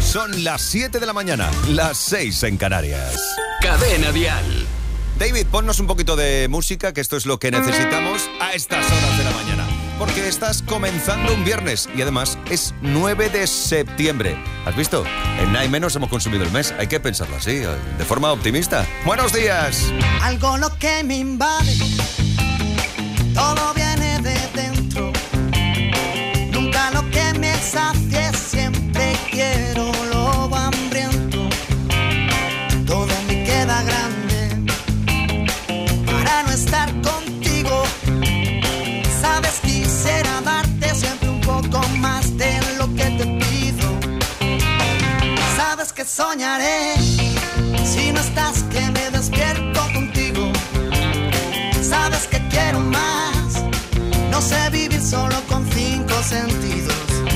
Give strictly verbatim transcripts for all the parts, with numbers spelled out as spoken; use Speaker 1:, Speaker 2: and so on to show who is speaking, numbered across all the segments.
Speaker 1: Son las siete de la mañana, las seis en Canarias.
Speaker 2: Cadena Dial.
Speaker 1: David, ponnos un poquito de música, que esto es lo que necesitamos a estas horas de la mañana. Porque estás comenzando un viernes y además es nueve de septiembre. ¿Has visto? En nada y menos hemos consumido el mes. Hay que pensarlo así, de forma optimista. ¡Buenos días!
Speaker 3: Algo lo que me invade, todo viene de dentro. Nunca lo que me sacie, siempre quiero lo hambriento. Todo me queda grande para no estar contigo. Sabes, quisiera darte siempre un poco más de lo que te pido. Sabes que soñaré si no estás, que me despierto contigo. Sabes que quiero más, no sé vivir solo con cinco sentidos.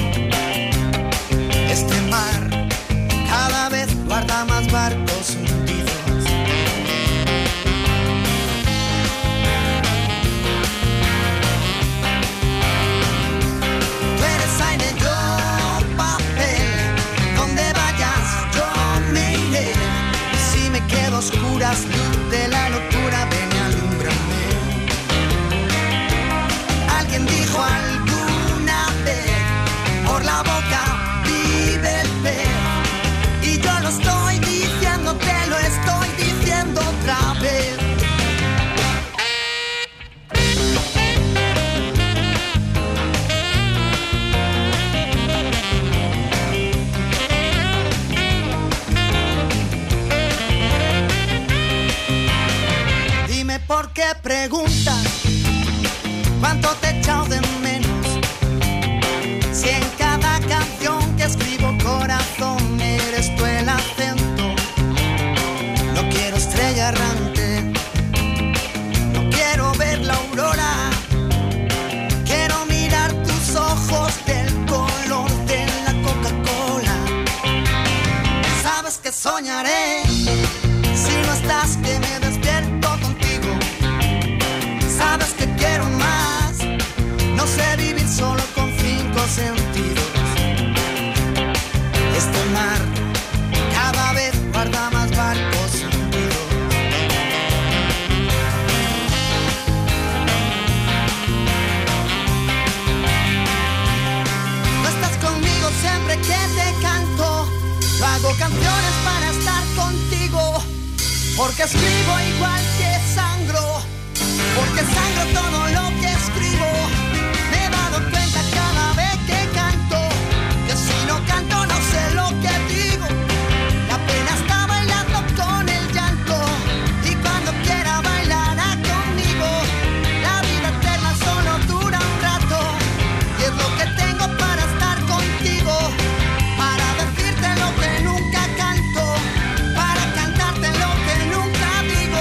Speaker 3: Este mar cada vez guarda más barcos hundidos. Tú eres aire, yo papel, donde vayas yo me iré. Y si me quedo a oscuras, luz de la locura, ven y alúmbrame. Alguien dijo alguna vez, por la boca vive el pez. Y yo lo estoy diciendo, te lo estoy diciendo otra vez. Dime por qué preguntas cuánto te he echado de menos. Si en cada canción que escribo, corazón, eres tú el acento. No quiero estrella errante, no quiero ver la aurora. Quiero mirar tus ojos del color de la Coca-Cola. Sabes que soñaré si no estás, que me despierto contigo. Sabes que quiero más, no sé vivir solo con cinco sentidos. Este mar cada vez guarda más barcos hundidos. No estás conmigo siempre que te canto. Yo hago canciones para estar contigo, porque escribo igual que sangro, porque sangro todo lo que escribo. Me he dado cuenta cada vez que canto, que si no canto no sé lo que digo. La pena está bailando con el llanto, y cuando quiera bailará conmigo. La vida eterna solo dura un rato, y es lo que tengo para estar contigo, para decirte lo que nunca canto, para cantarte lo que nunca digo.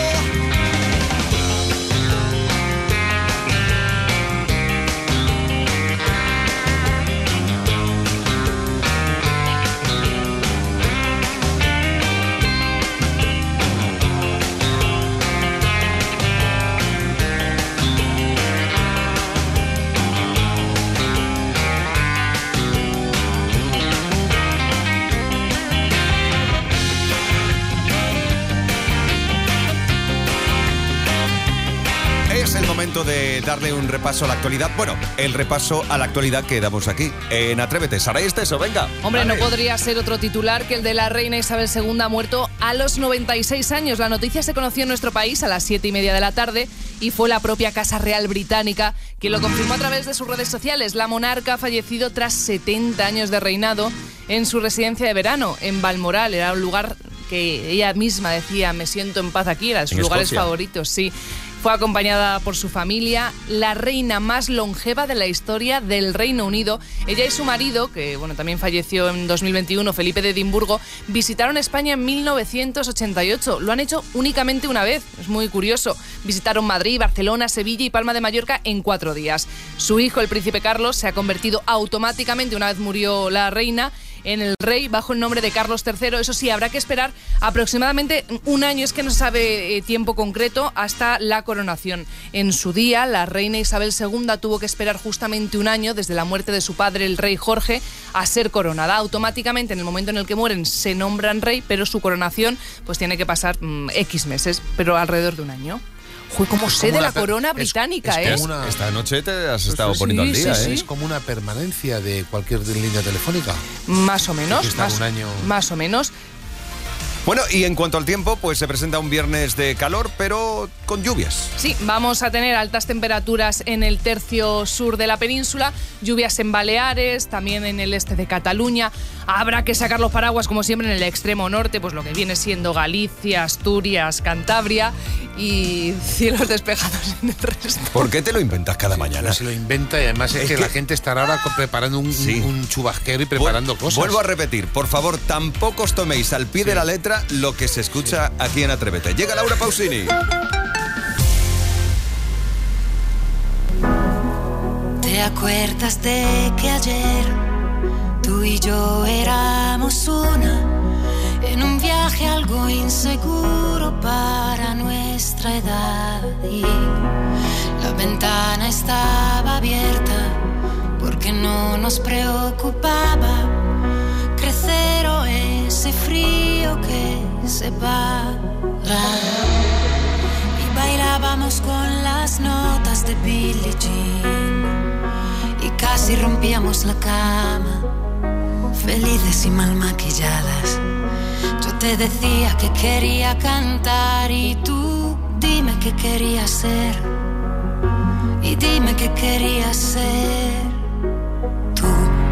Speaker 1: Es el momento de darle un repaso a la actualidad. Bueno, el repaso a la actualidad que damos aquí en Atrévete. Saray Esteso, venga.
Speaker 4: Hombre,
Speaker 1: dale.
Speaker 4: no podría ser otro titular que el de la reina Isabel segunda, muerto a los noventa y seis años. La noticia se conoció en nuestro país a las siete y media de la tarde y fue la propia Casa Real Británica quien lo confirmó a través de sus redes sociales. La monarca ha fallecido tras setenta años de reinado en su residencia de verano, en Balmoral. Era un lugar que ella misma decía, me siento en paz aquí, era de sus lugares
Speaker 1: Escocia.
Speaker 4: favoritos, sí. Fue acompañada por su familia, la reina más longeva de la historia del Reino Unido. Ella y su marido, que bueno, también falleció en dos mil veintiuno, Felipe de Edimburgo, visitaron España en mil novecientos ochenta y ocho. Lo han hecho únicamente una vez, es muy curioso. Visitaron Madrid, Barcelona, Sevilla y Palma de Mallorca en cuatro días. Su hijo, el príncipe Carlos, se ha convertido automáticamente, una vez murió la reina, en el rey bajo el nombre de Carlos tercero. Eso sí, habrá que esperar aproximadamente un año, es que no se sabe eh, tiempo concreto, hasta la coronación. En su día, la reina Isabel segunda tuvo que esperar justamente un año desde la muerte de su padre, el rey Jorge, a ser coronada. Automáticamente, en el momento en el que mueren, se nombran rey, pero su coronación pues tiene que pasar mmm, X meses, pero alrededor de un año. Uy, cómo sé de la per- corona británica,
Speaker 1: es,
Speaker 4: ¿eh?
Speaker 1: Es una... Esta noche te has estado sí, poniendo
Speaker 2: sí,
Speaker 1: al día,
Speaker 2: sí,
Speaker 1: ¿eh?
Speaker 2: Sí. Es como una permanencia de cualquier línea telefónica.
Speaker 4: Más o menos, más,
Speaker 2: un año...
Speaker 4: más o menos.
Speaker 1: Bueno, y en cuanto al tiempo, pues se presenta un viernes de calor, pero con lluvias.
Speaker 4: Sí, vamos a tener altas temperaturas en el tercio sur de la península, lluvias en Baleares, también en el este de Cataluña. Habrá que sacar los paraguas, como siempre, en el extremo norte, pues lo que viene siendo Galicia, Asturias, Cantabria, y cielos despejados en el resto.
Speaker 1: ¿Por qué te lo inventas cada mañana?
Speaker 2: Se lo inventa y además es, es que, que la gente estará ahora preparando un, sí. un, un chubasquero y preparando
Speaker 1: Vu-
Speaker 2: cosas.
Speaker 1: Vuelvo a repetir, por favor, tampoco os toméis al pie sí. de la letra lo que se escucha sí. aquí en Atrévete. Llega Laura Pausini.
Speaker 5: ¿Te acuerdas de que ayer tú y yo éramos una en un viaje algo inseguro para nuestra edad? Y la ventana estaba abierta porque no nos preocupaba crecer o ese frío que separa. Y bailábamos con las notas de Billie Jean y casi rompíamos la cama, felices y mal maquilladas. Yo te decía que quería cantar y tú dime qué querías ser. Y dime qué querías ser tú.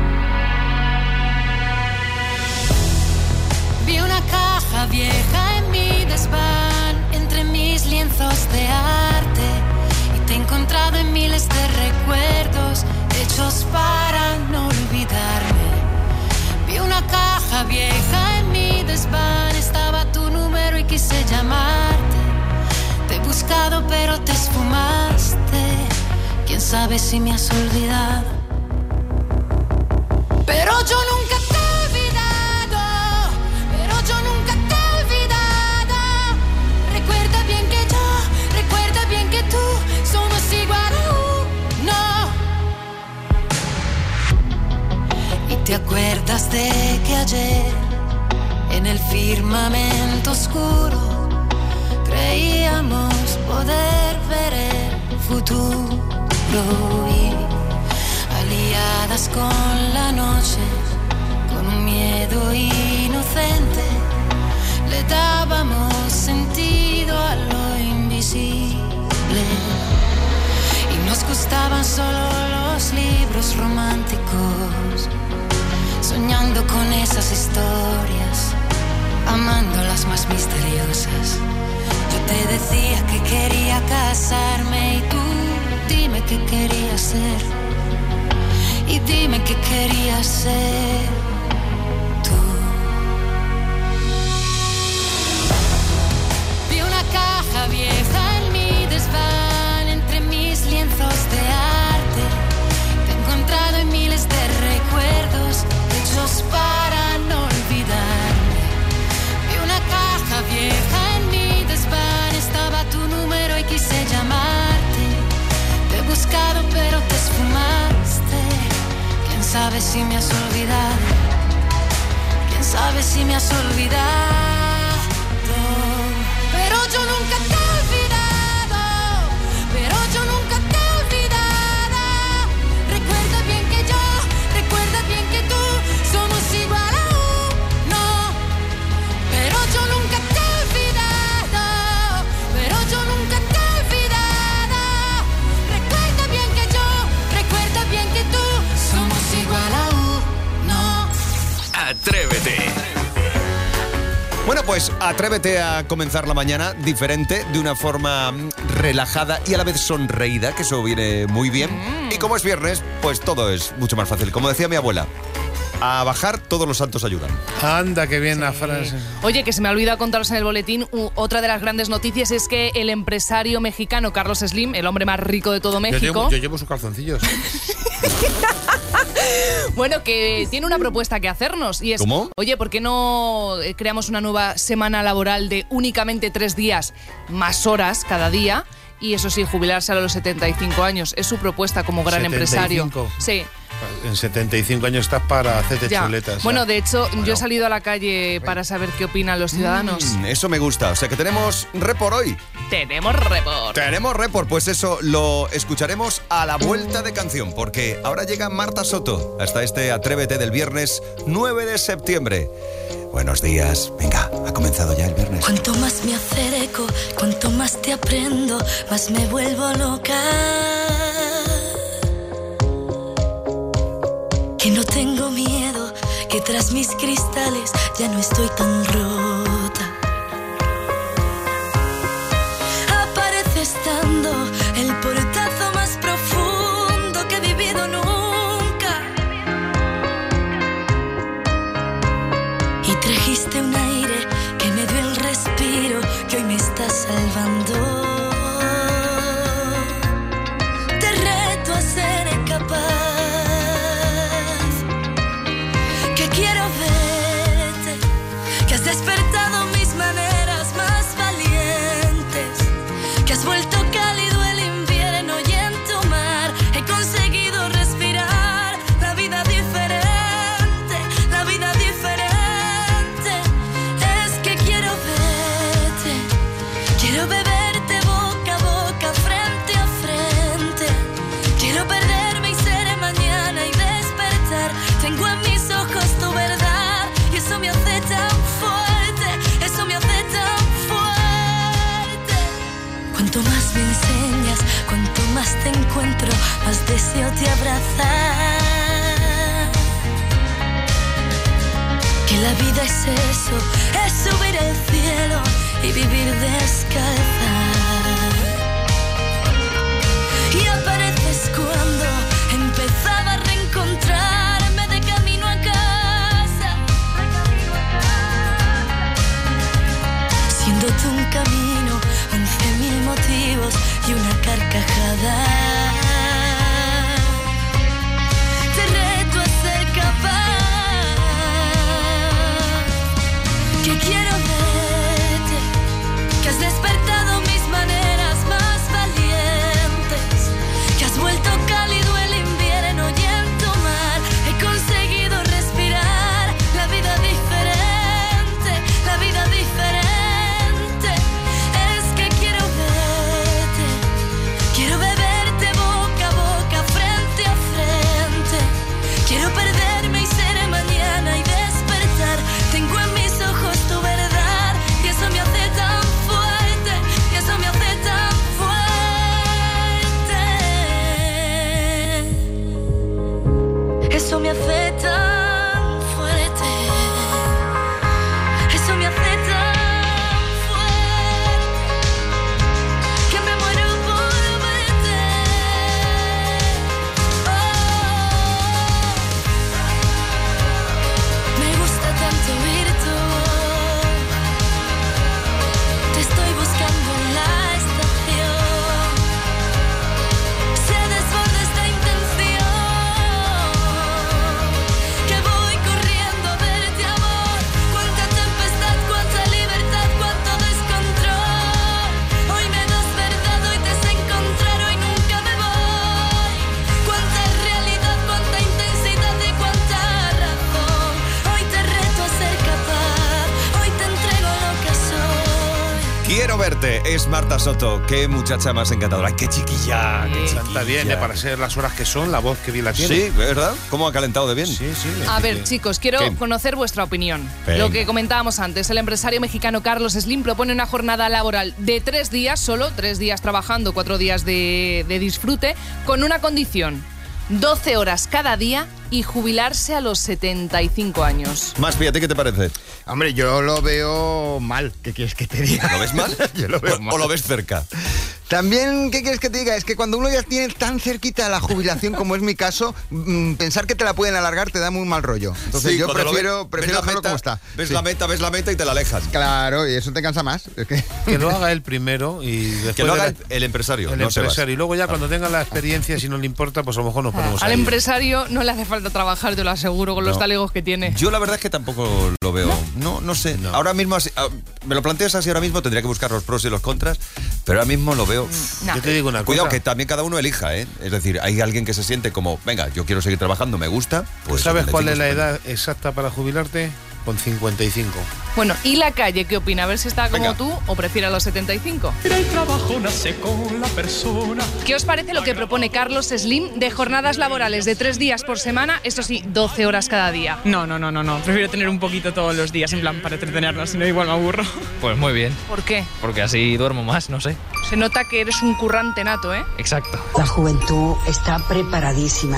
Speaker 5: Vi una caja vieja en mi desván, entre mis lienzos de arte, y te he encontrado en miles de recuerdos hechos para no olvidarme. Vi una caja vieja en mi desván, estaba tu número y quise llamarte. Te he buscado pero te esfumaste, quién sabe si me has olvidado. Pero yo nunca te he olvidado, pero yo nunca te he olvidado. Recuerda bien que yo, recuerda bien que tú somos igual a uno. Y te acuerdas de que ayer en el firmamento oscuro creíamos poder ver el futuro y aliadas con la noche, con un miedo inocente, le dábamos sentido a lo invisible. Y nos gustaban solo los libros románticos, soñando con esas historias, amando las más misteriosas. Yo te decía que quería casarme y tú dime qué querías ser. Y dime qué querías ser tú. Vi una caja vieja en mi desván, entre mis lienzos de arte. Te he encontrado en miles de recuerdos hechos para no olvidarme. Vi una caja vieja en mi desván, estaba tu número y quise llamarte. Te he buscado pero te esfumaste. ¿Quién sabe si me has olvidado? ¿Quién sabe si me has olvidado? Pero yo nunca te he olvidado, pero yo nunca te he olvidado. Recuerda bien que yo, recuerda bien que tú somos igual a uno. Pero yo nunca te he olvidado, pero yo nunca te he olvidado. Recuerda bien que yo, recuerda bien que tú somos igual a uno.
Speaker 6: Atrévete.
Speaker 1: Bueno, pues atrévete a comenzar la mañana diferente, de una forma relajada y a la vez sonreída, que eso viene muy bien. Mm. Y como es viernes, pues todo es mucho más fácil. Como decía mi abuela, a bajar todos los santos ayudan.
Speaker 2: Anda, qué bien sí. La frase.
Speaker 4: Oye, que se me ha olvidado contaros en el boletín, u, otra de las grandes noticias es que el empresario mexicano Carlos Slim, el hombre más rico de todo México...
Speaker 2: Yo llevo, yo llevo sus calzoncillos.
Speaker 4: Bueno, que tiene una propuesta que hacernos y es,
Speaker 1: ¿cómo?
Speaker 4: Oye, ¿por qué no creamos una nueva semana laboral de únicamente tres días, más horas cada día? Y eso sí, jubilarse a los setenta y cinco años. Es su propuesta como gran
Speaker 2: setenta y cinco.
Speaker 4: empresario. Sí.
Speaker 2: En setenta y cinco años estás para hacerte
Speaker 4: Ya.
Speaker 2: chuletas.
Speaker 4: Bueno,
Speaker 2: ya.
Speaker 4: de hecho,
Speaker 1: Bueno.
Speaker 4: yo he salido a la calle para saber qué opinan los ciudadanos.
Speaker 1: Mm, eso me gusta. O sea que tenemos report hoy.
Speaker 4: Tenemos report.
Speaker 1: Tenemos report, pues eso lo escucharemos a la vuelta de canción, porque ahora llega Marta Soto hasta este Atrévete del viernes nueve de septiembre. Buenos días. Venga, ha comenzado ya el viernes.
Speaker 5: Cuanto más me acerco, cuanto más te aprendo, más me vuelvo loca. Que no tengo miedo, que tras mis cristales ya no estoy tan rota. Aparece estando el portazo más profundo que he vivido nunca. Y trajiste un aire que me dio el respiro que hoy me está salvando. Te reto a ser capaz, que quiero verte, que has despertado mis maneras más valientes, que has vuelto cálido el invierno y en tu mar he conseguido respirar la vida diferente, la vida diferente. Es que quiero verte, quiero beberte boca a boca, frente a frente. Quiero perderme y ser mañana y despertar. Tengo en mis ojos tu verdad y eso me hace tan fuerte, eso me hace tan fuerte. Cuanto más me enseñas, cuanto más te encuentro, más deseo te abrazar. Que la vida es eso, es subir al cielo y vivir descalza. Y apareces cuando empezaba a reencontrarme de camino a casa. Siendo tú un camino, once mil motivos y una carcajada. Te reto a ser capaz, que quiero verte, que has despertado mis maneras más valientes, que has vuelto cálido el invierno y en tu mar he conseguido respirar la vida diferente, la vida diferente. Es que quiero verte, quiero beberte boca a boca, frente a frente. Quiero perderme y ser mañana y despertar. Tengo en mis ojos tu verdad y eso me hace tan fuerte, y eso me hace tan fuerte. Eso me hace tan fuerte. Eso me hace tan fuerte que me muero por verte. Oh, me gusta tanto oír tu voz. Te estoy buscando en la estación. Se desborda esta intención, que voy corriendo a verte, amor. Cuánta tempestad, cuánta libertad, cuánto descontrol. Hoy me das verdad, hoy te sé encontrar, hoy nunca me voy. Cuánta realidad, cuánta intensidad y cuánta razón. Hoy te reto a ser capaz, hoy te entrego lo que soy.
Speaker 1: Quiero verte, es Marta Soto. Qué muchacha más encantadora. Ay, qué chiquilla, qué chiquilla.
Speaker 2: Está bien, ¿eh? Para ser las horas que son, la voz que bien la tiene.
Speaker 1: Sí, ¿verdad? ¿Cómo ha calentado de bien?
Speaker 2: Sí, sí.
Speaker 4: A
Speaker 2: sí,
Speaker 4: ver,
Speaker 2: sí.
Speaker 4: chicos, quiero
Speaker 1: ¿Qué?
Speaker 4: conocer vuestra opinión.
Speaker 1: Venga.
Speaker 4: Lo que comentábamos antes, el empresario mexicano Carlos Slim propone una jornada laboral de tres días, solo tres días trabajando, cuatro días de, de disfrute, con una condición: doce horas cada día y jubilarse a los setenta y cinco años.
Speaker 1: Más, fíjate, ¿qué te parece?
Speaker 7: Hombre, yo lo veo mal. ¿Qué quieres que te diga?
Speaker 1: ¿Lo ves mal?
Speaker 7: Yo lo veo
Speaker 1: o,
Speaker 7: mal.
Speaker 1: ¿O lo ves cerca?
Speaker 7: También, ¿qué quieres que te diga? Es que cuando uno ya tiene tan cerquita la jubilación, como es mi caso, mmm, pensar que te la pueden alargar te da muy mal rollo. Entonces
Speaker 1: Sí,
Speaker 7: yo
Speaker 1: cuando lo
Speaker 7: prefiero,
Speaker 1: ve-
Speaker 7: prefiero
Speaker 1: ves la
Speaker 7: dejarlo
Speaker 1: meta,
Speaker 7: como está.
Speaker 1: Ves
Speaker 7: Sí.
Speaker 1: la meta, ves la meta y te la alejas.
Speaker 7: Claro, y eso te cansa más. Es que...
Speaker 2: Que lo haga él primero y después
Speaker 1: Que lo haga
Speaker 2: de
Speaker 1: el,
Speaker 2: la-
Speaker 1: el empresario,
Speaker 2: el
Speaker 1: no Sebas.
Speaker 2: empresario. Y luego ya cuando tenga la experiencia, si no le importa, pues a lo mejor nos ponemos
Speaker 4: Al
Speaker 2: ahí.
Speaker 4: empresario no le hace falta trabajar, te lo aseguro, con los
Speaker 1: No.
Speaker 4: talegos que tiene.
Speaker 1: Yo la verdad es que tampoco lo veo. No, no sé.
Speaker 2: No.
Speaker 1: Ahora mismo, así- ah, me lo planteas así ahora mismo, tendría que buscar los pros y los contras, pero ahora mismo lo veo.
Speaker 4: Nah.
Speaker 2: Yo te digo una
Speaker 1: Cuidado,
Speaker 2: cosa.
Speaker 1: que también cada uno elija, ¿eh? Es decir, hay alguien que se siente como, venga, yo quiero seguir trabajando, me gusta. Pues
Speaker 2: ¿Sabes cuál es la
Speaker 1: setenta y cinco
Speaker 2: edad exacta para jubilarte? Con cincuenta y cinco.
Speaker 4: Bueno, ¿y la calle qué opina? A ver si está como
Speaker 1: Venga.
Speaker 4: tú o prefiere a los setenta y cinco.
Speaker 8: El trabajo nace con la persona.
Speaker 4: ¿Qué os parece lo que propone Carlos Slim de jornadas laborales de tres días por semana? Eso sí, doce horas cada día.
Speaker 9: No, no, no, no, no. Prefiero tener un poquito todos los días, en plan, para entretenernos, si no igual me aburro.
Speaker 10: Pues muy bien,
Speaker 4: ¿Por qué?
Speaker 10: porque así duermo más, no sé.
Speaker 4: Se nota que eres un currante nato, ¿eh?
Speaker 10: Exacto.
Speaker 11: La juventud está preparadísima.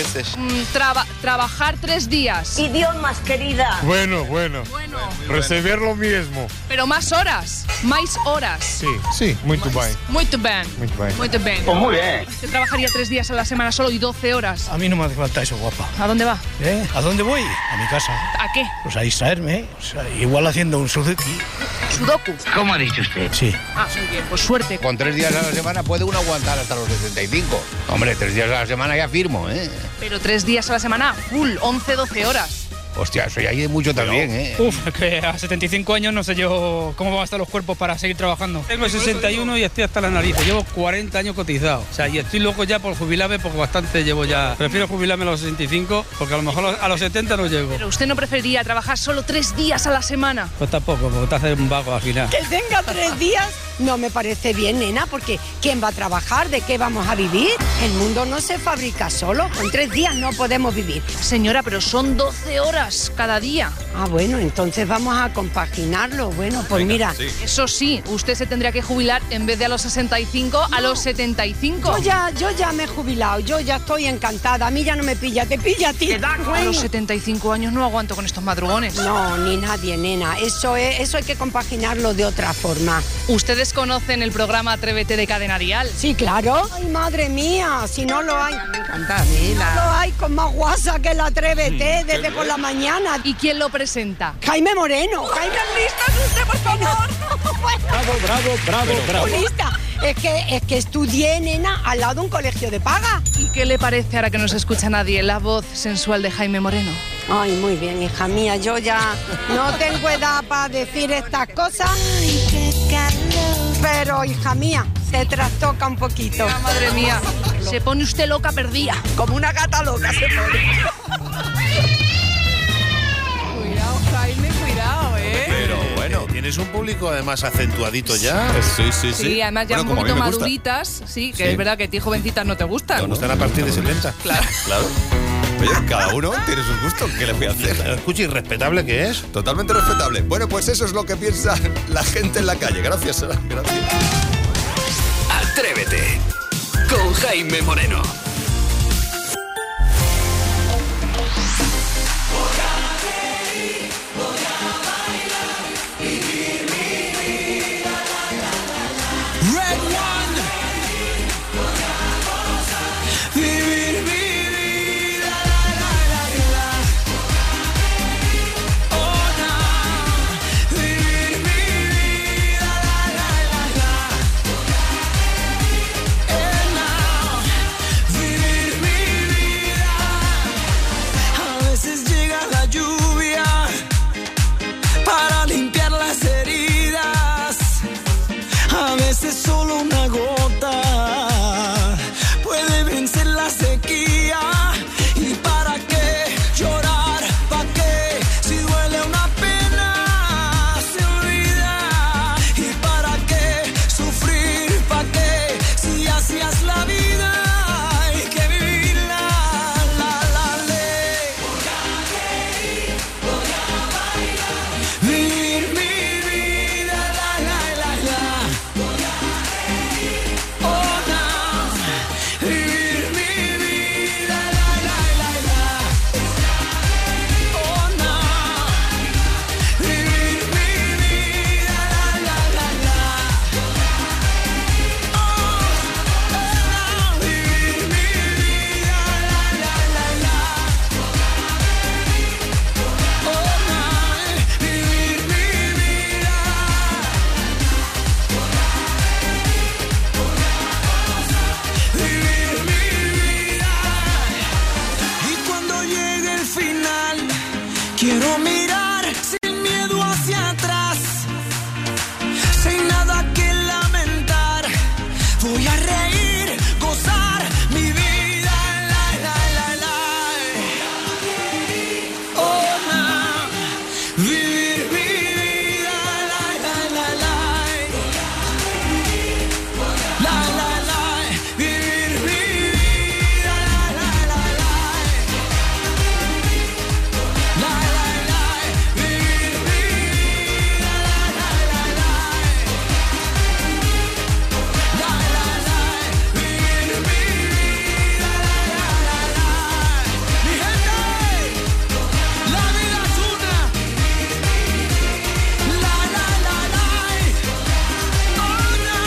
Speaker 4: Mm, traba- trabajar tres días.
Speaker 11: Idiomas, querida.
Speaker 12: Bueno, bueno.
Speaker 4: Bueno,
Speaker 12: Receber lo mismo.
Speaker 4: pero más horas. Más horas.
Speaker 12: Sí, sí, muito bem.
Speaker 4: Muito bien.
Speaker 12: Muito bem.
Speaker 4: Muito bien. Pues muy bien. Yo trabajaría tres días a la semana solo y doce horas.
Speaker 13: A mí no me hace falta eso, guapa.
Speaker 4: ¿A dónde va?
Speaker 13: ¿Eh? ¿A dónde voy? A mi casa.
Speaker 4: ¿A qué?
Speaker 13: Pues a distraerme, ¿eh? O sea, igual haciendo un Suzuki.
Speaker 4: Sudoku.
Speaker 10: ¿Cómo ha dicho usted?
Speaker 13: Sí.
Speaker 4: Ah, muy bien. Pues suerte.
Speaker 14: Con tres días a la semana puede uno aguantar hasta los sesenta y cinco. Hombre, tres días a la semana ya firmo, ¿eh?
Speaker 4: Pero tres días a la semana, full, once, doce horas.
Speaker 14: Hostia, eso ya hay de mucho también, ¿eh?
Speaker 9: Uf, es que a setenta y cinco años no sé yo cómo van a estar los cuerpos para seguir trabajando. Tengo sesenta y uno y estoy hasta la nariz. Llevo cuarenta años cotizado. O sea, y estoy loco ya por jubilarme porque bastante llevo ya. Prefiero jubilarme a los sesenta y cinco porque a lo mejor a los setenta no llego.
Speaker 4: Pero usted no preferiría trabajar solo tres días a la semana.
Speaker 9: Pues tampoco, porque te hace un vago al final.
Speaker 11: Que tenga tres días no me parece bien, nena, porque ¿quién va a trabajar? ¿De qué vamos a vivir? El mundo no se fabrica solo. Con tres días no podemos vivir.
Speaker 4: Señora, pero son doce horas cada día.
Speaker 11: Ah, bueno, entonces vamos a compaginarlo. Bueno, pues mira,
Speaker 1: Sí.
Speaker 4: Eso sí, usted se tendría que jubilar en vez de a los sesenta y cinco, a los setenta y cinco.
Speaker 11: yo ya, yo ya me he jubilado, yo ya estoy encantada. A mí ya no me pilla, te pilla a ti.
Speaker 4: A los setenta y cinco años no aguanto con estos madrugones.
Speaker 11: No, ni nadie, nena. Eso es, eso hay que compaginarlo de otra forma.
Speaker 4: ¿Ustedes conocen el programa Atrévete de Cadena Dial?
Speaker 11: Sí, claro. Ay, madre mía, si no lo hay. Me encanta, No lo hay con más guasa que el Atrévete desde por la mañana.
Speaker 4: ¿Y quién lo presenta?
Speaker 11: Jaime Moreno. Jaime, ¿lista usted, por favor?
Speaker 13: Bravo, bravo, bravo, bravo.
Speaker 11: Lista. Es que, es que estudié, nena, al lado de un colegio de paga.
Speaker 4: ¿Y qué le parece ahora que no se escucha nadie la voz sensual de Jaime Moreno?
Speaker 11: Ay, muy bien, hija mía. Yo ya no tengo edad para decir estas cosas. Pero, hija mía, te trastoca un poquito.
Speaker 4: Ah, madre mía, se pone usted loca perdida.
Speaker 11: Como una gata loca se pone.
Speaker 4: Cuidado, Jaime, cuidado, ¿eh?
Speaker 1: Pero bueno.
Speaker 2: Tienes un público además acentuadito ya.
Speaker 1: Sí, sí, sí.
Speaker 4: Sí, además ya
Speaker 1: Bueno,
Speaker 4: un
Speaker 1: como a mí
Speaker 4: poquito
Speaker 1: me gusta.
Speaker 4: maduritas, sí, que
Speaker 1: Sí.
Speaker 4: es verdad que a ti jovencitas no te gustan.
Speaker 2: No están a partir de setenta.
Speaker 4: Claro.
Speaker 1: Claro. Oye, cada uno tiene sus gustos. ¿Qué le voy a hacer?
Speaker 2: Escucha, irrespetable que es.
Speaker 1: Totalmente respetable. Bueno, pues eso es lo que piensa la gente en la calle. Gracias, Sara. Gracias.
Speaker 6: Atrévete con Jaime Moreno.
Speaker 3: Vivir vivir mi vida, la, la, la, la. La, la, la, vivir mi vida, la, la, la, la. La, la, la, vivir mi vida, la, la, la, la. La, la, la, vivir mi vida, la, la, la, la. Mi gente, la vida es una. La, la, la, la. Oh, no.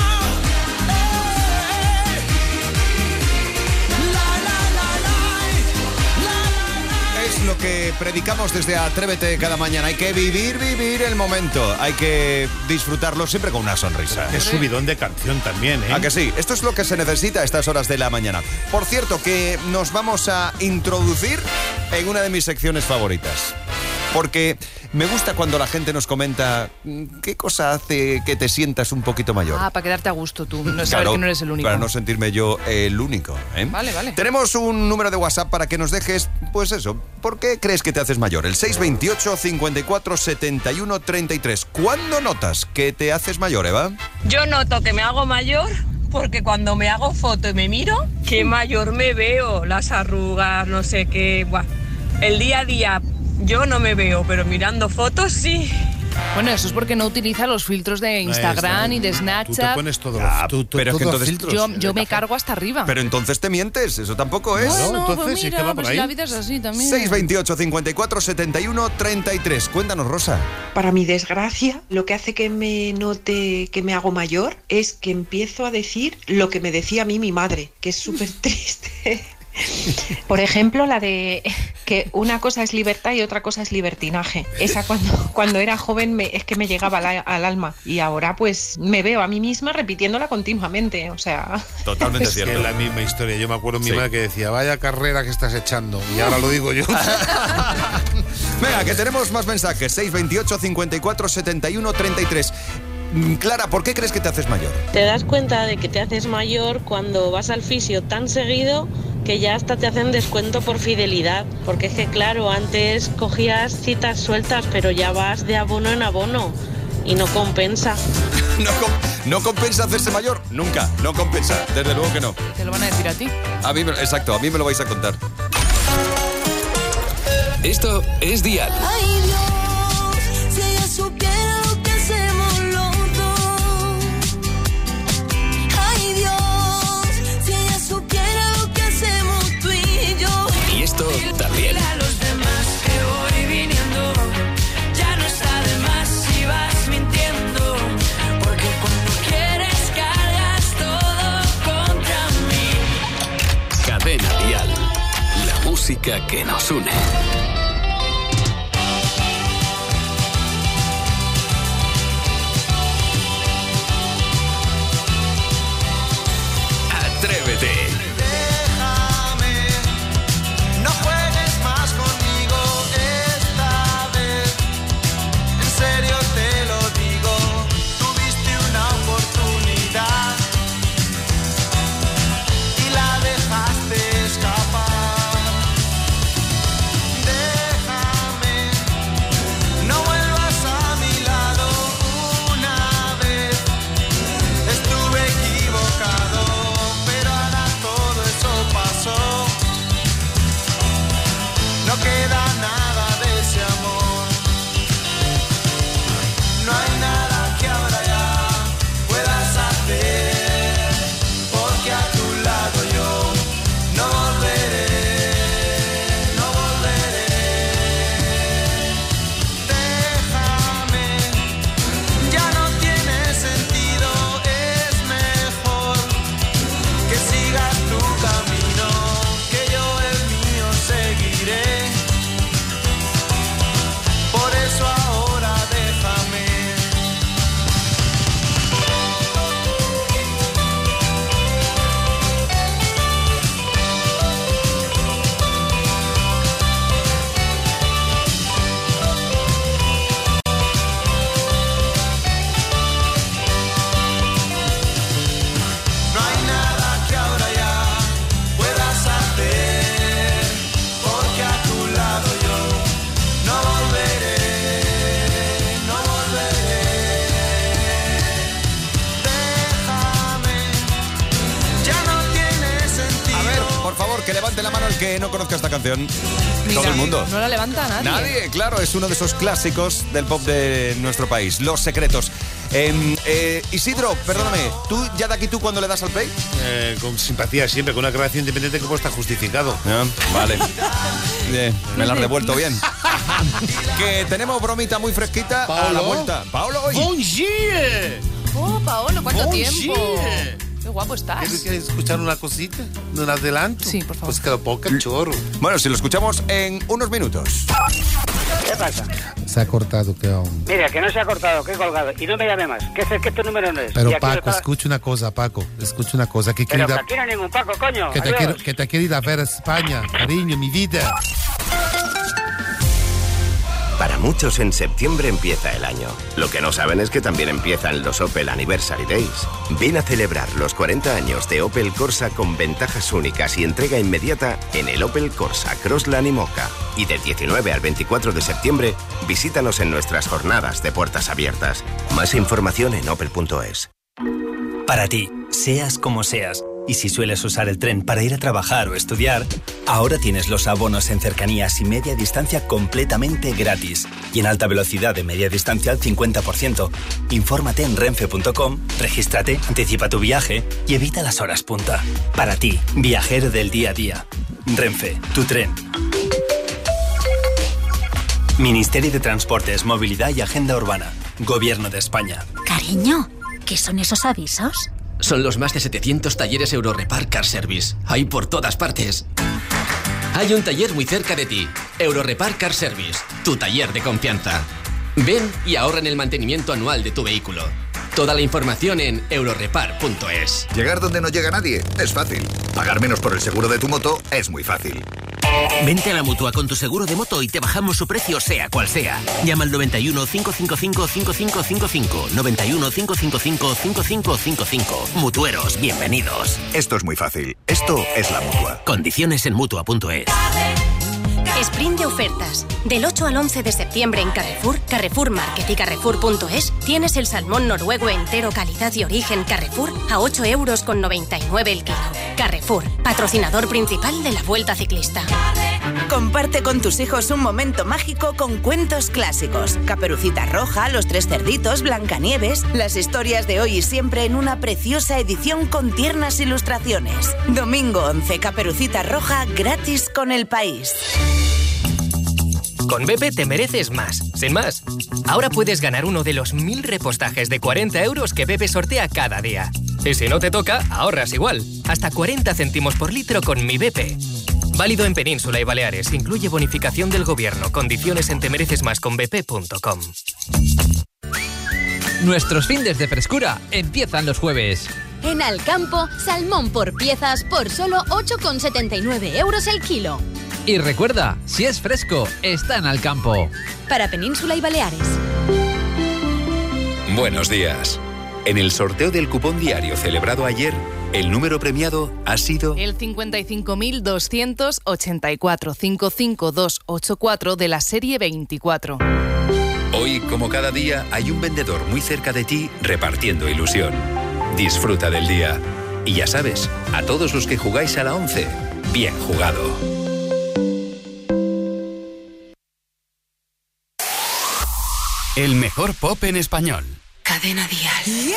Speaker 1: Es lo que predicamos desde Atrévete cada mañana. Hay que vivir, vivir el momento. Hay que disfrutarlo siempre con una sonrisa.
Speaker 15: Qué subidón de canción también, ¿eh?
Speaker 1: ¿A que sí? Esto es lo que se necesita a estas horas de la mañana. Por cierto, que nos vamos a introducir en una de mis secciones favoritas. Porque me gusta cuando la gente nos comenta qué cosa hace que te sientas un poquito mayor.
Speaker 4: Ah, para quedarte a gusto tú, no saber
Speaker 1: Claro,
Speaker 4: que no eres el único.
Speaker 1: para no sentirme yo el único, ¿eh?
Speaker 4: Vale, vale.
Speaker 1: Tenemos un número de WhatsApp para que nos dejes, pues eso, ¿por qué crees que te haces mayor? El seis veintiocho, cincuenta y cuatro, setenta y uno, treinta y tres. ¿Cuándo notas que te haces mayor, Eva?
Speaker 16: Yo noto que me hago mayor porque cuando me hago foto y me miro, qué mayor me veo, las arrugas, no sé qué. Buah. El día a día yo no me veo, pero mirando fotos sí.
Speaker 4: Bueno, eso es porque no utiliza los filtros de Instagram y de Snapchat.
Speaker 2: Tú te pones todo,
Speaker 1: Ah,
Speaker 2: tú- tú-
Speaker 1: pero es que
Speaker 2: todo
Speaker 1: entonces-
Speaker 2: filtros.
Speaker 4: Yo, yo me cargo hasta arriba.
Speaker 1: Pero entonces te mientes, eso tampoco es.
Speaker 4: Bueno, pues mira, pues la vida es así también.
Speaker 1: seis veintiocho, cincuenta y cuatro, setenta y uno, treinta y tres. Cuéntanos, Rosa.
Speaker 17: Para mi desgracia, lo que hace que me note que me hago mayor es que empiezo a decir lo que me decía a mí mi madre, que es súper triste.
Speaker 18: Por ejemplo, la de que una cosa es libertad y otra cosa es libertinaje. Esa cuando, cuando era joven me- es que me llegaba al, al alma. Y ahora pues me veo a mí misma repitiéndola continuamente. O sea...
Speaker 1: Totalmente
Speaker 2: Es que
Speaker 1: cierto.
Speaker 2: es la misma historia. Yo me acuerdo de mi
Speaker 1: Sí.
Speaker 2: madre que decía, vaya carrera que estás echando. Y ahora lo digo yo.
Speaker 1: Venga, que tenemos más mensajes. seis veintiocho, cincuenta y cuatro, setenta y uno, treinta y tres. Mm, Clara, ¿por qué crees que te haces mayor?
Speaker 19: Te das cuenta de que te haces mayor cuando vas al fisio tan seguido que ya hasta te hacen descuento por fidelidad. Porque es que claro, antes cogías citas sueltas, pero ya vas de abono en abono y no compensa.
Speaker 1: ¿No, com- ¿No compensa hacerse mayor? Nunca, no compensa. Desde luego que no.
Speaker 4: Te lo van a decir a ti.
Speaker 1: A mí, me- exacto, a mí me lo vais a contar.
Speaker 6: Esto es Dial.
Speaker 3: Ay Dios, si ella supiera lo que hacemos los dos. Ay Dios, si ella supiera lo que hacemos tú y yo.
Speaker 6: Y esto también.
Speaker 3: A los demás que voy viniendo, ya no está de más si vas mintiendo. Porque cuando quieres cargas todo contra mí.
Speaker 6: Cadena Dial. La música que nos une. Atrévete.
Speaker 3: Déjame, no juegues más conmigo esta vez. En serio te lo digo, tuviste una oportunidad y la dejaste escapar.
Speaker 1: que no conozca esta canción?
Speaker 4: Mira,
Speaker 1: todo el mundo.
Speaker 4: No la levanta nadie.
Speaker 1: Nadie, claro, es uno de esos clásicos del pop de nuestro país. Los Secretos. Eh, eh, Isidro, perdóname, ¿tú ya de aquí tú cuando le das al play?
Speaker 15: Eh, con simpatía siempre, con una creación independiente que puede estar justificado.
Speaker 1: Ah, vale. Eh, me la has devuelto bien. Que tenemos bromita muy fresquita
Speaker 15: Paolo.
Speaker 1: a la vuelta. Paolo, hoy.
Speaker 15: ¡Bonjour!
Speaker 4: Oh, Paolo, ¿cuánto
Speaker 15: Bonjour.
Speaker 4: tiempo? Qué guapo estás.
Speaker 15: ¿Quieres, ¿Quieres escuchar una cosita? ¿Un adelanto?
Speaker 4: Sí, por favor.
Speaker 15: Pues que lo ponga el chorro.
Speaker 1: Bueno, si lo escuchamos en unos minutos.
Speaker 20: ¿Qué pasa?
Speaker 2: Se ha cortado, que aún.
Speaker 20: Mira, que no se ha cortado, que he colgado. Y no me llame más, que es que este número no es.
Speaker 2: Pero
Speaker 20: Y aquí
Speaker 2: Paco,
Speaker 20: lo estaba-
Speaker 2: escucha una cosa, Paco. Escucha una cosa. Que
Speaker 20: Pero
Speaker 2: quiero
Speaker 20: que aquí no hay ningún Paco, coño.
Speaker 2: que te
Speaker 20: Adiós.
Speaker 2: quiero, que te quiero ir a ver a España, cariño, mi vida.
Speaker 21: Para muchos en septiembre empieza el año. Lo que no saben es que también empiezan los Opel Anniversary Days. Ven a celebrar los cuarenta años de Opel Corsa con ventajas únicas y entrega inmediata en el Opel Corsa Crossland y Mocha. Y del diecinueve al veinticuatro de septiembre, visítanos en nuestras jornadas de puertas abiertas. Más información en opel punto es.
Speaker 22: Para ti, seas como seas, y si sueles usar el tren para ir a trabajar o estudiar, ahora tienes los abonos en cercanías y media distancia completamente gratis. Y en alta velocidad de media distancia al cincuenta por ciento. Infórmate en renfe punto com, regístrate, anticipa tu viaje y evita las horas punta. Para ti, viajero del día a día. Renfe, tu tren. Ministerio de Transportes, Movilidad y Agenda Urbana. Gobierno de España.
Speaker 23: Cariño, ¿qué son esos avisos?
Speaker 24: Son los más de setecientos talleres Eurorepar Car Service. Hay por todas partes. Hay un taller muy cerca de ti. Eurorepar Car Service, tu taller de confianza. Ven y ahorra en el mantenimiento anual de tu vehículo. Toda la información en eurorepar punto es.
Speaker 25: Llegar donde no llega nadie es fácil. Pagar menos por el seguro de tu moto es muy fácil.
Speaker 26: Vente a la Mutua con tu seguro de moto y te bajamos su precio sea cual sea. Llama al noventa y uno, cinco cinco cinco, cinco cinco cinco cinco. noventa y uno, cinco cinco cinco, cinco cinco cinco cinco. Mutueros, bienvenidos.
Speaker 25: Esto es muy fácil. Esto es la Mutua.
Speaker 26: Condiciones en Mutua punto es.
Speaker 23: Sprint de ofertas. Del ocho al once de septiembre en Carrefour, Carrefour Market y Carrefour punto es tienes el salmón noruego entero calidad y origen Carrefour a ocho euros con noventa y nueve el kilo. Carrefour, patrocinador principal de la Vuelta Ciclista.
Speaker 27: Comparte con tus hijos un momento mágico con cuentos clásicos. Caperucita Roja, Los Tres Cerditos, Blancanieves, las historias de hoy y siempre en una preciosa edición con tiernas ilustraciones. Domingo once, Caperucita Roja gratis con El País.
Speaker 28: Con B P te mereces más, sin más. Ahora puedes ganar uno de los mil repostajes de cuarenta euros que B P sortea cada día. Y si no te toca, ahorras igual. Hasta cuarenta céntimos por litro con Mi B P. Válido en Península y Baleares. Incluye bonificación del gobierno. Condiciones en temerecesmascon b p punto com.
Speaker 29: Nuestros findes de frescura empiezan los jueves.
Speaker 30: En Alcampo, salmón por piezas por solo ocho con setenta y nueve euros el kilo.
Speaker 29: Y recuerda, si es fresco, está en Alcampo.
Speaker 30: Para Península y Baleares.
Speaker 31: Buenos días. En el sorteo del cupón diario celebrado ayer, el número premiado ha sido
Speaker 4: el cincuenta y cinco mil doscientos ochenta y cuatro, cinco cinco dos ocho cuatro de la serie veinticuatro.
Speaker 31: Hoy, como cada día, hay un vendedor muy cerca de ti repartiendo ilusión. Disfruta del día. Y ya sabes, a todos los que jugáis a la once, bien jugado.
Speaker 6: El mejor pop en español.
Speaker 5: Cadena Dial.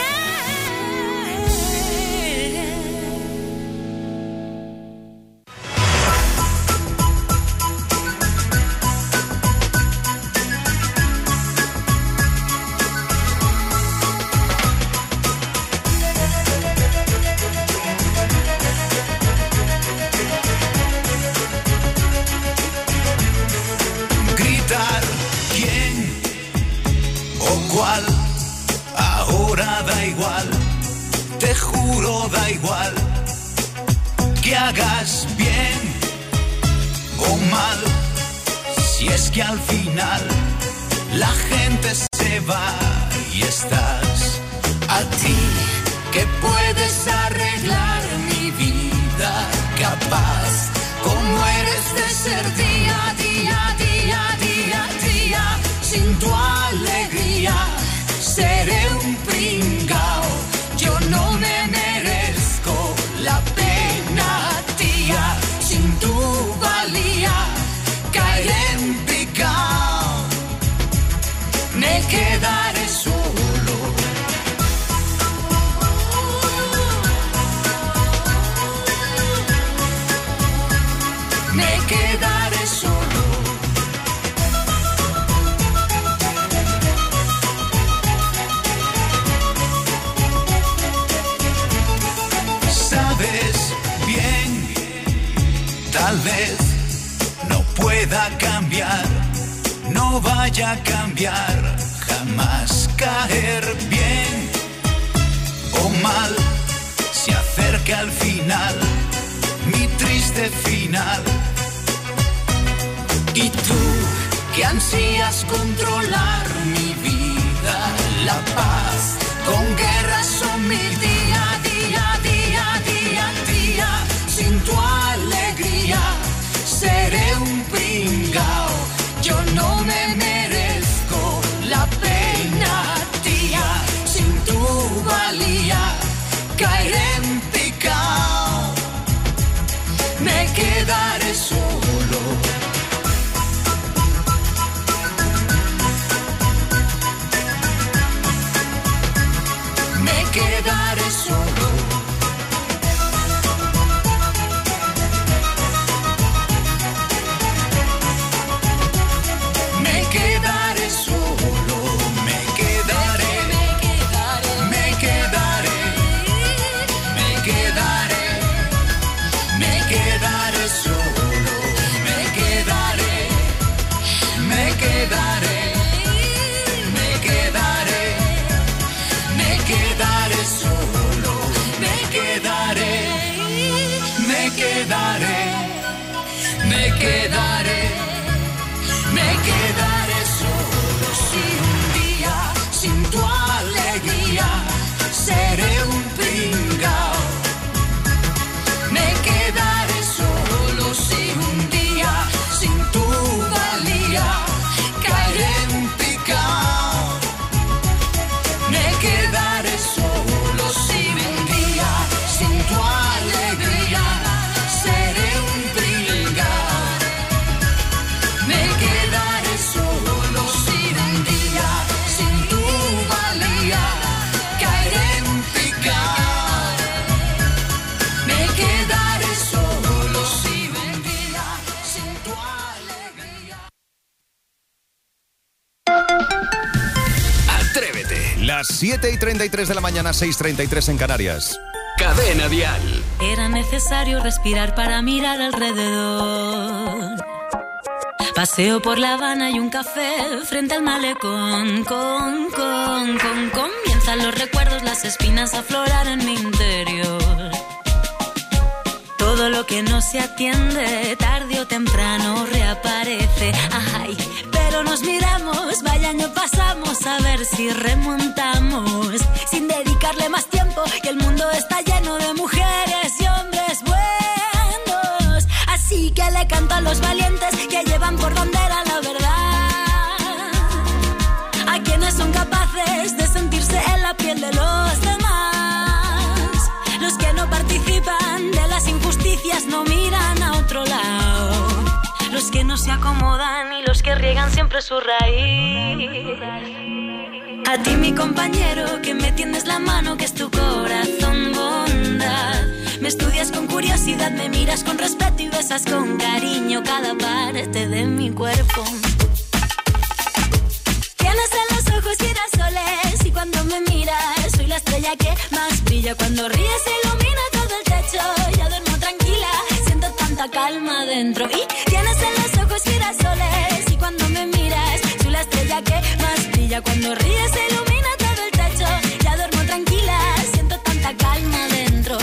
Speaker 32: Gritar quién o cuál, ahora da igual, te juro da igual, que hagas bien o mal, si es que al final la gente se va y estás a ti, que puedes arreglar mi vida, capaz como eres de ser día a día, día, día, día, sin tu alegría seré un pringao, yo no me merezco la pena, tía, sin tu me quedaré solo. Me quedaré solo. Sabes bien, tal vez no pueda cambiar, no vaya a cambiar, jamás caer bien o mal, se acerca al final, mi triste final. Y tú, que ansías controlar mi vida, la paz, con guerras son mi día, día, día, día, día, sin tu alegría seré un pringao, yo no me merezco la pena, tía, sin tu valía caeré en picao, me quedaré solo. Me quedaré solo. Me quedaré solo, me quedaré, me quedaré, me quedaré, me quedaré, me quedaré solo, me quedaré, me quedaré, me quedaré, me quedaré solo, me quedaré, me quedaré, me quedaré. Me quedaré solo si un día sin tu alegría seré un pringao. Me quedaré solo si un día sin tu valía caeré en picao. Me quedaré solo si un día sin tu alegría seré un pringao. Me quedaré solo si un día sin tu valía caeré en picao. Me quedaré solo si un día sin tu alegría.
Speaker 1: Atrévete. Las siete y treinta y tres de la mañana, seis y treinta y tres en Canarias.
Speaker 26: Cadena Dial.
Speaker 7: Era necesario respirar para mirar alrededor. Paseo por La Habana y un café frente al malecón. Con, con, con, comienzan los recuerdos, las espinas a aflorar en mi interior. Todo lo que no se atiende, tarde o temprano reaparece. Ay, pero nos miramos, vaya año pasamos, a ver si remontamos. Sin dedicarle más tiempo, que el mundo está lleno de mujeres y hombres buenos. Así que le canto a los valientes que llevan por bandera la verdad. A quienes son capaces de sentirse en la piel de los demás. Los que no participan de las injusticias no miran a otro lado. Los que no se acomodan y los que riegan siempre su raíz. A ti mi compañero que me tiendes la mano, que es tu corazón bondad. Me estudias con curiosidad, me miras con respeto y besas con cariño cada parte de mi cuerpo. Tienes en los ojos girasoles y cuando me miras soy la estrella que más brilla. Cuando ríes ilumina todo el techo, ya duermo tranquila, siento tanta calma dentro. Y tienes en los ojos girasoles y cuando me miras soy la estrella que más brilla. Cuando ríes ilumina todo el techo, ya duermo tranquila, siento tanta calma dentro.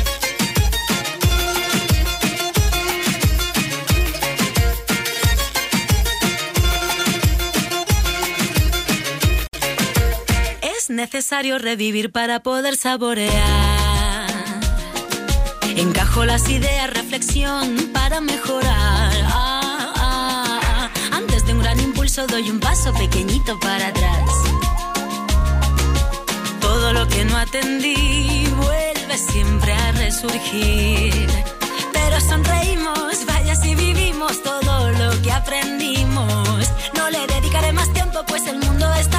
Speaker 7: Es necesario revivir para poder saborear. Encajo las ideas, reflexión para mejorar. Ah, ah, ah. Antes de un gran impulso doy un paso pequeñito para atrás. Todo lo que no atendí vuelve siempre a resurgir. Pero sonreímos, vaya si vivimos todo lo que aprendimos. No le dedicaré más tiempo pues el mundo es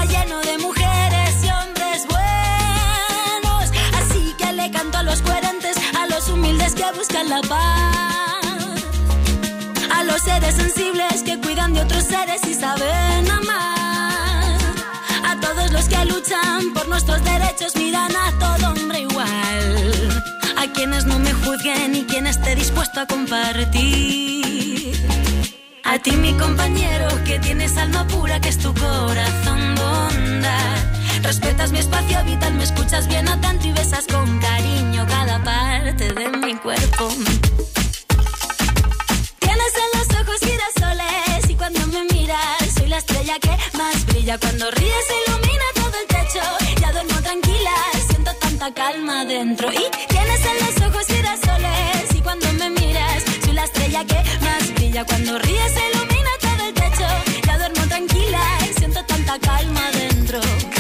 Speaker 7: paz. A los seres sensibles que cuidan de otros seres y saben amar. A todos los que luchan por nuestros derechos, miran a todo hombre igual. A quienes no me juzguen y quien esté dispuesto a compartir. A ti, mi compañero, que tienes alma pura, que es tu corazón bondad. Respetas mi espacio vital, me escuchas bien atento y besas con cariño cada parte de mi cuerpo. Tienes en los ojos girasoles y cuando me miras soy la estrella que más brilla. Cuando ríes ilumina todo el techo, ya duermo tranquila, siento tanta calma dentro. Y tienes en los ojos girasoles y cuando me miras soy la estrella que más brilla. Cuando ríes ilumina todo el techo, ya duermo tranquila y siento tanta calma dentro.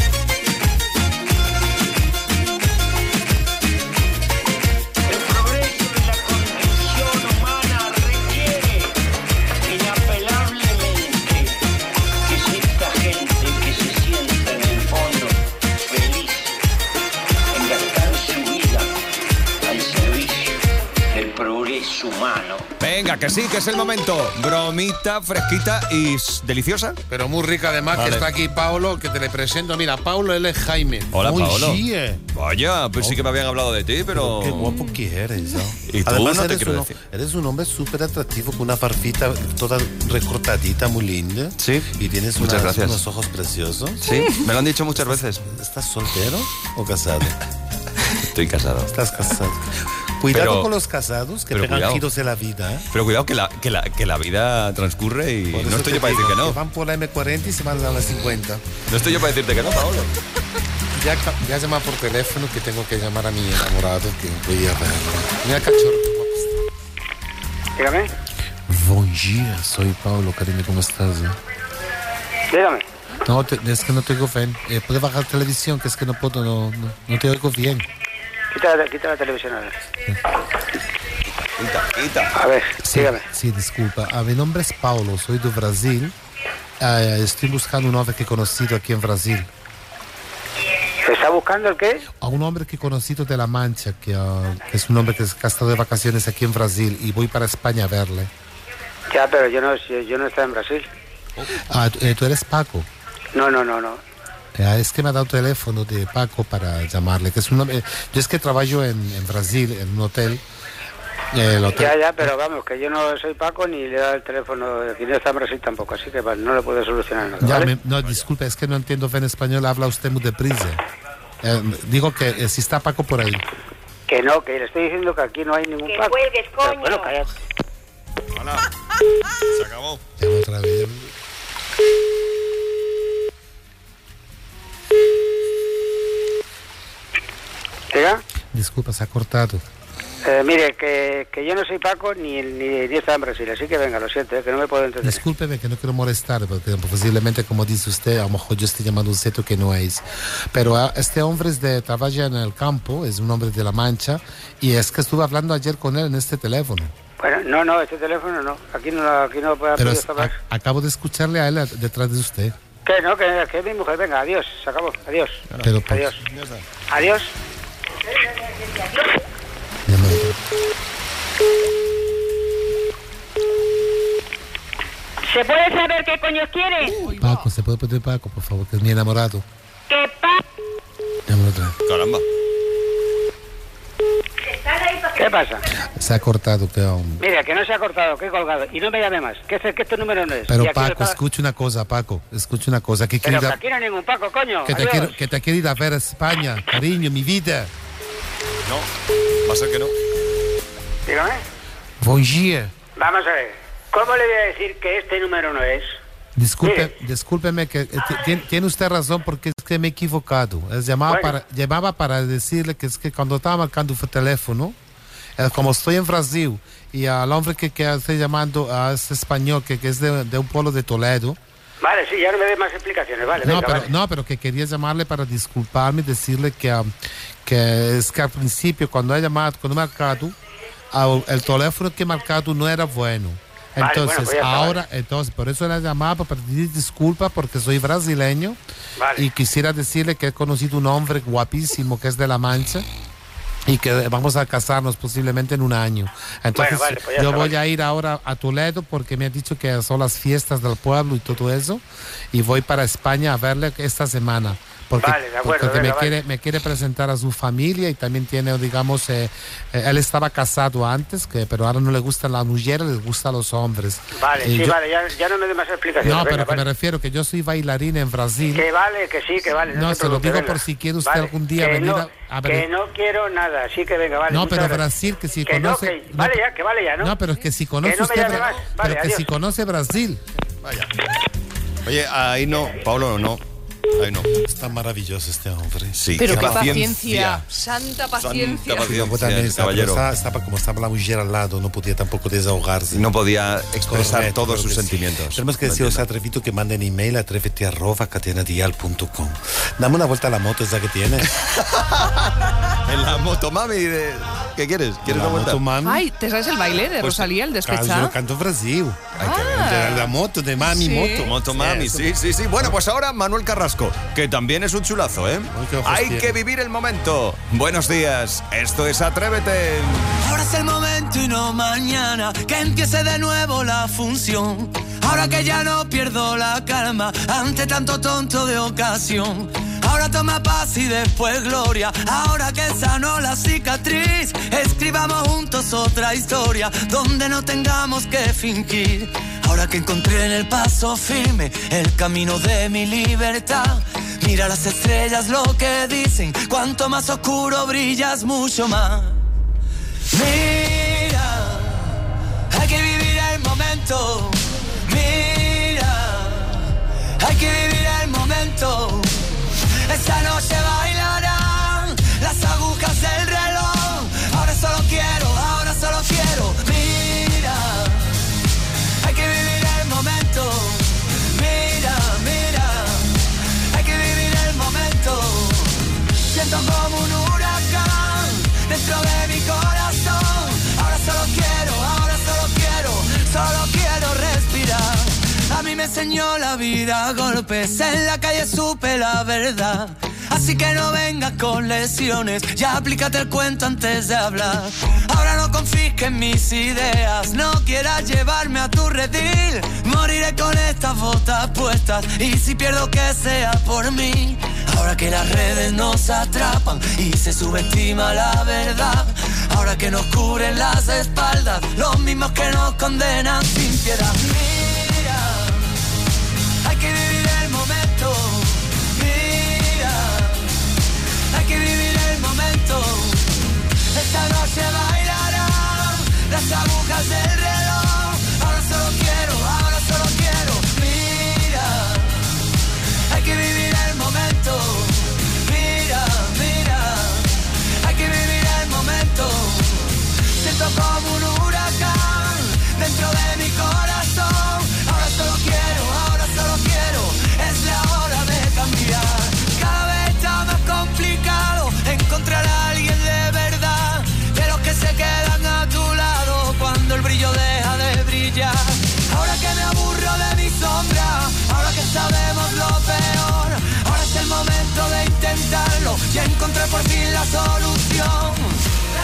Speaker 1: Humano. Venga, que sí, que es el momento. Bromita fresquita y s- deliciosa.
Speaker 2: Pero muy rica además,
Speaker 1: Vale.
Speaker 2: que está aquí Paulo, que te le presento. Mira, Paulo, él es Jaime.
Speaker 1: Hola,
Speaker 2: Muy
Speaker 1: Paulo.
Speaker 2: chie.
Speaker 1: Vaya, pues sí que me habían hablado de ti, pero...
Speaker 15: Qué guapo que eres, ¿no?
Speaker 1: Y tú
Speaker 15: Además,
Speaker 1: no te
Speaker 15: eres
Speaker 1: quiero
Speaker 15: un,
Speaker 1: decir.
Speaker 15: eres un hombre súper atractivo con una farfita toda recortadita, muy linda.
Speaker 1: Sí.
Speaker 15: Y tienes
Speaker 1: Muchas
Speaker 15: unas-
Speaker 1: gracias.
Speaker 15: unos ojos preciosos.
Speaker 1: Sí, me lo han dicho muchas veces.
Speaker 15: ¿Estás soltero o casado?
Speaker 1: Estoy casado.
Speaker 15: Estás casado. Cuidado
Speaker 1: Pero-
Speaker 15: con los casados que
Speaker 1: pero
Speaker 15: pegan
Speaker 1: cuidado.
Speaker 15: giros de la vida, ¿eh?
Speaker 1: Pero cuidado que la, que la, que la vida transcurre y
Speaker 15: Por
Speaker 1: no
Speaker 15: eso
Speaker 1: estoy
Speaker 15: te
Speaker 1: yo para decir
Speaker 15: digo,
Speaker 1: que no.
Speaker 15: van por la eme cuarenta y se van a la cincuenta.
Speaker 1: No estoy yo para decirte que no, Paolo.
Speaker 2: Ya, ca- ya llama por teléfono que tengo que llamar a mi enamorado, que voy a verlo. Mira, cachorro.
Speaker 20: Dígame.
Speaker 2: Buen día, soy Paulo, cariño, ¿cómo estás? eh?
Speaker 20: Dígame.
Speaker 2: No, te- es que no te oigo bien. Eh, ¿Puedes bajar la televisión? Que es que no puedo, no, no, no te oigo bien.
Speaker 20: Quita, la- quita la televisión a ver.
Speaker 1: Quita, quita.
Speaker 20: A ver,
Speaker 2: Sí,
Speaker 20: dígame.
Speaker 2: sí, disculpa. Ah, mi nombre es Paulo, soy de Brasil. Ah, estoy buscando un hombre que he conocido aquí en Brasil.
Speaker 20: ¿Está buscando el qué?
Speaker 2: A un hombre que he conocido de La Mancha, que, ah, que es un hombre que ha estado de vacaciones aquí en Brasil y voy para España a verle.
Speaker 20: Ya, pero yo no, yo no estoy en Brasil.
Speaker 2: Ah, ¿tú- eh, ¿tú eres Paco?
Speaker 20: No, no, no, no.
Speaker 2: Eh, es que me ha dado teléfono de Paco para llamarle, que es un hombre, yo es que trabajo en, en Brasil, en un hotel. Eh, el hotel
Speaker 20: Ya, ya, pero vamos, que yo no soy Paco ni le he dado el teléfono, aquí no está en Brasil tampoco, así que vale, no le puedo solucionar nada,
Speaker 2: Ya,
Speaker 20: ¿vale?
Speaker 2: me- no, disculpe, es que no entiendo bien español, habla usted muy deprisa. Eh, digo que eh, si está Paco por ahí.
Speaker 20: Que no, que le estoy diciendo que aquí no hay ningún
Speaker 3: Que
Speaker 20: Paco.
Speaker 3: cuelgues,
Speaker 20: Pero,
Speaker 3: coño.
Speaker 20: bueno, cállate.
Speaker 1: Hola. Se acabó.
Speaker 2: Llama otra vez.
Speaker 20: ¿Diga?
Speaker 2: Disculpa, se ha cortado.
Speaker 20: Eh, mire, que, que yo no soy Paco ni, ni, ni está en Brasil, así que venga, lo siento, eh, que no me puedo entender.
Speaker 2: Discúlpeme que no quiero molestar, porque posiblemente, como dice usted, a lo mejor yo estoy llamando a un sitio que no es. Pero ah, este hombre es de, trabaja en el campo, es un hombre de La Mancha, y es que estuve hablando ayer con él en este teléfono.
Speaker 20: Bueno, no, no, este teléfono no, aquí no, aquí no puedo
Speaker 2: Pero
Speaker 20: pedir
Speaker 2: es-
Speaker 20: hablar.
Speaker 2: a- acabo de escucharle a él a- detrás de usted.
Speaker 20: Que no, que, que es mi mujer, venga, adiós, se acabó, adiós.
Speaker 2: Pero, pues,
Speaker 20: adiós. Adiós.
Speaker 3: ¿Se puede saber qué coño quiere?
Speaker 2: Paco, ¿se puede pedir Paco, por favor? Que es mi enamorado.
Speaker 3: ¿Qué pa...
Speaker 2: Llámalo otra vez.
Speaker 1: Caramba.
Speaker 20: ¿Qué pasa?
Speaker 2: Se ha cortado, que um,
Speaker 20: Mira, que no se ha cortado, que he colgado. Y no me llame más, que este, que este número no es. Y
Speaker 2: Pero
Speaker 20: aquí no
Speaker 2: Paco,
Speaker 20: está-
Speaker 2: escucha una cosa, Paco. Escucha una cosa. Que, quiero
Speaker 20: Pero
Speaker 2: ir
Speaker 20: que
Speaker 2: a-
Speaker 20: aquí no hay ningún Paco, coño.
Speaker 2: que, te
Speaker 20: adiós.
Speaker 2: quiero, que te quiero ir a ver a España, cariño, mi vida.
Speaker 1: No, va a ser que no.
Speaker 20: Dígame.
Speaker 2: Buen día.
Speaker 20: Vamos a ver. ¿Cómo le voy a decir que este número no es?
Speaker 2: Disculpe, discúlpeme que eh, ti- tiene, tiene usted razón porque es que me he equivocado. Es llamaba,
Speaker 20: Bueno.
Speaker 2: para, llamaba para decirle que es que cuando estaba marcando el teléfono, eh, como estoy en Brasil y al hombre que, que estoy llamando a es español, que, que es de, de un pueblo de Toledo.
Speaker 20: Vale, sí, ya no me dé más explicaciones, vale.
Speaker 2: No
Speaker 20: venga,
Speaker 2: pero,
Speaker 20: vale.
Speaker 2: no, pero que quería llamarle para disculparme y decirle que, um, que es que al principio cuando he llamado, cuando he marcado, ah, el teléfono que he marcado no era bueno.
Speaker 20: Vale,
Speaker 2: Entonces,
Speaker 20: bueno, pues ya está,
Speaker 2: ahora, entonces, por eso la llamaba para pedir disculpas porque soy brasileño
Speaker 20: Vale.
Speaker 2: y quisiera decirle que he conocido un hombre guapísimo que es de La Mancha. y que vamos a casarnos posiblemente en un año. Entonces
Speaker 20: Bueno, vale, pues ya
Speaker 2: yo
Speaker 20: está,
Speaker 2: voy
Speaker 20: vale.
Speaker 2: a ir ahora a Toledo porque me ha dicho que son las fiestas del pueblo y todo eso, y voy para España a verle esta semana. Porque,
Speaker 20: Vale, de acuerdo,
Speaker 2: porque
Speaker 20: venga,
Speaker 2: me,
Speaker 20: vale.
Speaker 2: quiere, me quiere presentar a su familia y también tiene, digamos, eh, eh, él estaba casado antes, que, pero ahora no le gustan las mujeres, les gustan los hombres.
Speaker 20: Vale,
Speaker 2: Y
Speaker 20: sí,
Speaker 2: yo-
Speaker 20: vale, ya, ya no me dé más explicaciones.
Speaker 2: No,
Speaker 20: venga,
Speaker 2: pero que
Speaker 20: vale.
Speaker 2: me refiero que yo soy bailarín en Brasil.
Speaker 20: Que vale, que sí, que vale.
Speaker 2: No,
Speaker 20: te
Speaker 2: se lo
Speaker 20: preocupes,
Speaker 2: digo
Speaker 20: venga.
Speaker 2: por si quiere usted
Speaker 20: Vale,
Speaker 2: algún día
Speaker 20: que
Speaker 2: venir
Speaker 20: no,
Speaker 2: a, a ver.
Speaker 20: Que no quiero nada, sí que venga, vale.
Speaker 2: No,
Speaker 20: muchas
Speaker 2: pero
Speaker 20: gracias.
Speaker 2: Brasil, que si
Speaker 20: Que no,
Speaker 2: conoce.
Speaker 20: que- vale ya, que vale ya, ¿no?
Speaker 2: No, pero es que si conoce
Speaker 20: Que no me
Speaker 2: usted.
Speaker 20: llame
Speaker 2: Bra-
Speaker 20: más. Vale,
Speaker 2: pero que
Speaker 20: adiós.
Speaker 2: si conoce Brasil.
Speaker 1: Vaya. Oye, ahí no, Pablo, no. Ahí no.
Speaker 15: Está maravilloso este hombre.
Speaker 1: Sí,
Speaker 4: Pero
Speaker 1: qué
Speaker 4: qué paciencia. Santa paciencia.
Speaker 1: Santa
Speaker 15: Y luego también estaba,
Speaker 1: caballero.
Speaker 15: estaba, estaba- como estaba la mujer al lado, no podía tampoco desahogarse.
Speaker 1: No podía expresar
Speaker 15: Correcto,
Speaker 1: todos
Speaker 15: creo
Speaker 1: sus
Speaker 15: que sí.
Speaker 1: sentimientos.
Speaker 15: Tenemos que
Speaker 1: Lo
Speaker 15: decir a los
Speaker 1: entiendo.
Speaker 15: atrevidos que manden email a atrévete arroba catenadial punto com. Dame una vuelta a la moto esa que tienes.
Speaker 1: En la motomami de... ¿Qué quieres? ¿Quieres
Speaker 15: La
Speaker 1: una vuelta?
Speaker 15: motomami.
Speaker 4: Ay, ¿te sabes el baile de
Speaker 1: Pues,
Speaker 4: Rosalía, el
Speaker 15: Yo
Speaker 4: despechado?
Speaker 15: canto Brasil.
Speaker 4: Ah.
Speaker 15: De la moto, de mami
Speaker 4: Sí.
Speaker 15: moto.
Speaker 1: Motomami, sí, sí, sí. Bueno, pues ahora Manuel Carrasco, que también es un chulazo, ¿eh?
Speaker 15: qué ojos
Speaker 1: Hay
Speaker 15: tiene.
Speaker 1: que vivir el momento. Buenos días, esto es Atrévete.
Speaker 8: Ahora es el momento y no mañana, que empiece de nuevo la función. Ahora que ya no pierdo la calma ante tanto tonto de ocasión. Ahora toma paz y después gloria. Ahora que sanó la cicatriz, escribamos juntos otra historia donde no tengamos que fingir. Ahora que encontré en el paso firme el camino de mi libertad. Mira las estrellas lo que dicen, cuanto más oscuro brillas mucho más. Mira, hay que vivir el momento. Mira, hay que vivir el momento. Esta noche bailarán las agujas del reloj. Ahora solo quiero, ahora solo quiero. Mira, hay que vivir el momento. Mira, mira, hay que vivir el momento. Siento como un huracán dentro de mi corazón. Ahora solo quiero, ahora solo quiero, solo quiero respirar. A mí me enseñó la vida a golpes, en la calle supe la verdad. Así que no vengas con lesiones, ya aplícate el cuento antes de hablar. Ahora no confisques mis ideas, no quieras llevarme a tu redil. Moriré con estas botas puestas y si pierdo que sea por mí. Ahora que las redes nos atrapan y se subestima la verdad. Ahora que nos cubren las espaldas, los mismos que nos condenan sin piedad. Hay que vivir el momento. Mira, hay que vivir el momento. Esta noche bailarán las agujas del reloj. Ahora solo quiero, ahora solo quiero. Mira, hay que vivir el momento. Mira, mira, hay que vivir el momento. Siento como un huracán dentro de mi corazón. Ahora solo quiero, ahora solo quiero, es la hora de cambiar. Cada vez está más complicado encontrar a alguien de verdad, de los que se quedan a tu lado cuando el brillo deja de brillar. Ahora que me aburro de mi sombra, ahora que sabemos lo peor, ahora es el momento de intentarlo y encontré por fin la solución.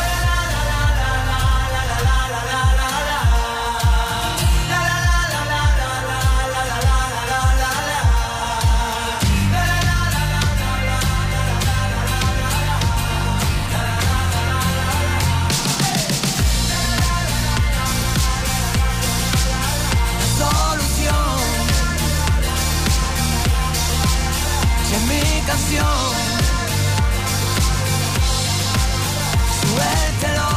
Speaker 8: Solución. Y en mi canción, suéltelo.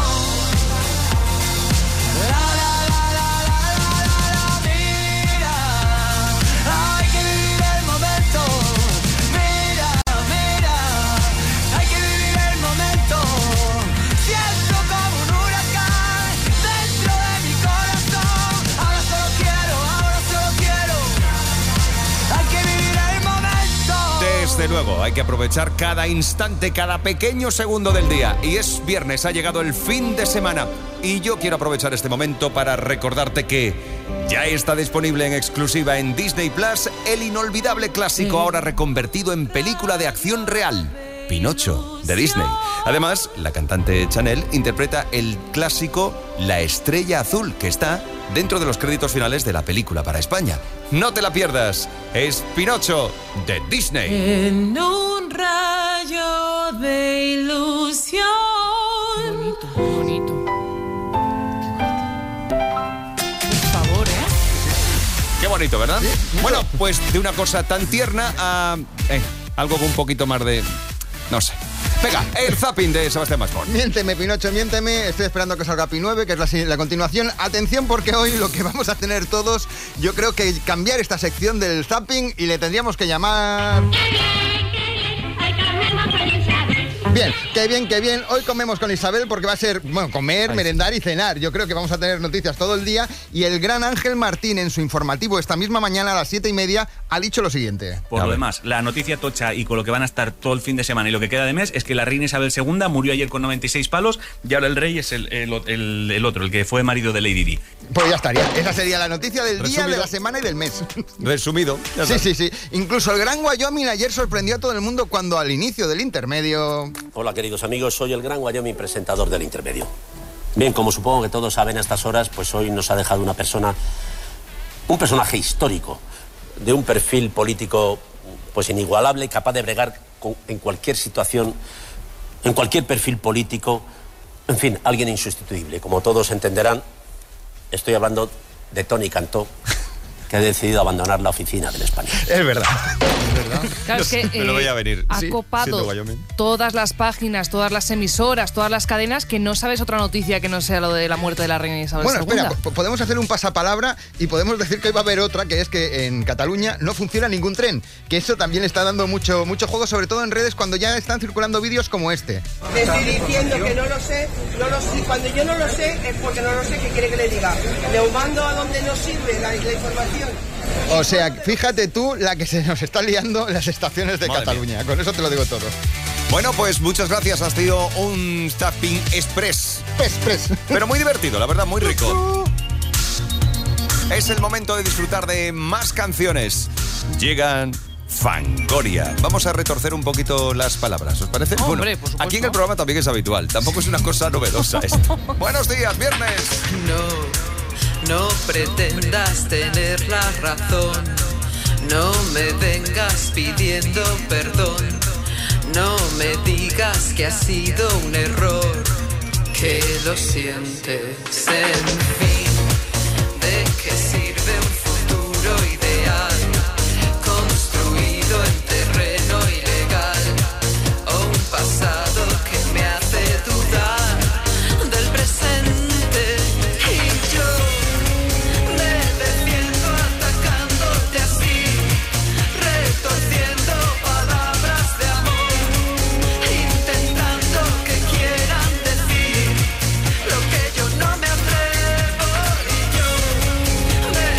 Speaker 8: La, la, la, la, la, la, la, la, mira, hay que vivir el momento. Mira, mira, hay que vivir el momento. Siento como un huracán dentro de mi corazón. Ahora solo quiero, ahora solo quiero. Hay que vivir el momento.
Speaker 1: Desde luego, hay que aprovechar cada instante, cada pequeño segundo del día. Y es viernes, ha llegado el fin de semana. Y yo quiero aprovechar este momento para recordarte que ya está disponible en exclusiva en Disney Plus el inolvidable clásico ahora reconvertido en película de acción real. Pinocho, de Disney. Además, la cantante Chanel interpreta el clásico La Estrella Azul, que está dentro de los créditos finales de la película para España. No te la pierdas, es Pinocho, de Disney.
Speaker 9: En un rayo de ilusión.
Speaker 4: Qué bonito, qué bonito. Por favor, ¿eh?
Speaker 1: Qué bonito, ¿verdad? Sí. Bueno, pues de una cosa tan tierna a eh, algo con un poquito más de... no sé. Venga, el zapping de Sebastián Mascón.
Speaker 10: Miénteme, Pinocho, miénteme. Estoy esperando que salga Pi nueve, que es la, la continuación. Atención, porque hoy lo que vamos a tener todos, yo creo que cambiar esta sección del zapping y le tendríamos que llamar... Bien, qué bien, qué bien. Hoy comemos con Isabel porque va a ser, bueno, comer, merendar y cenar. Yo creo que vamos a tener noticias todo el día. Y el gran Ángel Martín, en su informativo esta misma mañana a las siete y media, ha dicho lo siguiente.
Speaker 11: Por lo demás, la noticia tocha y con lo que van a estar todo el fin de semana y lo que queda de mes es que la reina Isabel segunda murió ayer con noventa y seis palos y ahora el rey es el, el, el, el otro, el que fue marido de Lady Di.
Speaker 10: Pues ya estaría. Esa sería la noticia del
Speaker 1: Resumido.
Speaker 10: día, de la semana y del mes.
Speaker 1: Resumido. Ya
Speaker 10: sí, sí, sí. Incluso el gran Wyoming ayer sorprendió a todo el mundo cuando al inicio del intermedio...
Speaker 12: Hola, queridos amigos, soy el gran Wyoming, presentador del intermedio. Bien, como supongo que todos saben a estas horas, pues hoy nos ha dejado una persona, un personaje histórico, de un perfil político pues inigualable, capaz de bregar con, en cualquier situación, en cualquier perfil político, en fin, alguien insustituible. Como todos entenderán, estoy hablando de Tony Cantó, que ha decidido abandonar la oficina del Español.
Speaker 10: Es verdad.
Speaker 1: Es verdad.
Speaker 4: Claro, es que
Speaker 1: Me lo
Speaker 4: eh,
Speaker 1: veía venir.
Speaker 4: ha
Speaker 1: Sí,
Speaker 4: copado
Speaker 1: siendo Wyoming.
Speaker 4: todas las páginas, todas las emisoras, todas las cadenas, que no sabes otra noticia que no sea lo de la muerte de la reina Isabel
Speaker 10: Bueno,
Speaker 4: segunda.
Speaker 10: espera, po- podemos hacer un pasapalabra y podemos decir que hoy va a haber otra, que es que en Cataluña no funciona ningún tren, que eso también está dando mucho, mucho juego, sobre todo en redes, cuando ya están circulando vídeos como este.
Speaker 13: Te estoy diciendo que no lo sé, no lo sé. Cuando yo no lo sé es porque no lo sé, ¿qué quiere que le diga? Le mando a donde no sirve la, la información.
Speaker 10: O sea, fíjate tú la que se nos está liando las estaciones de
Speaker 1: Madre
Speaker 10: Cataluña,
Speaker 1: mía.
Speaker 10: con eso te lo digo todo.
Speaker 1: Bueno, pues muchas gracias. Has tenido un zapping express.
Speaker 10: Express.
Speaker 1: Pero muy divertido, la verdad, muy rico. Es el momento de disfrutar de más canciones. Llegan Fangoria. Vamos a retorcer un poquito las palabras, ¿os parece?
Speaker 4: Hombre,
Speaker 1: Bueno,
Speaker 4: por supuesto.
Speaker 1: aquí en el programa también es habitual. Tampoco es una cosa novedosa esto. Buenos días, viernes.
Speaker 14: No, no pretendas tener la razón. No me vengas pidiendo perdón. No me digas que ha sido un error, que lo sientes. En fin, ¿de qué sirve un futuro ideal construido en terreno ilegal? O un pasado que me hace dudar del presente. Y yo me defiendo atacándote así, retorciendo palabras de amor, intentando que quieran decir lo que yo no me atrevo. Y yo me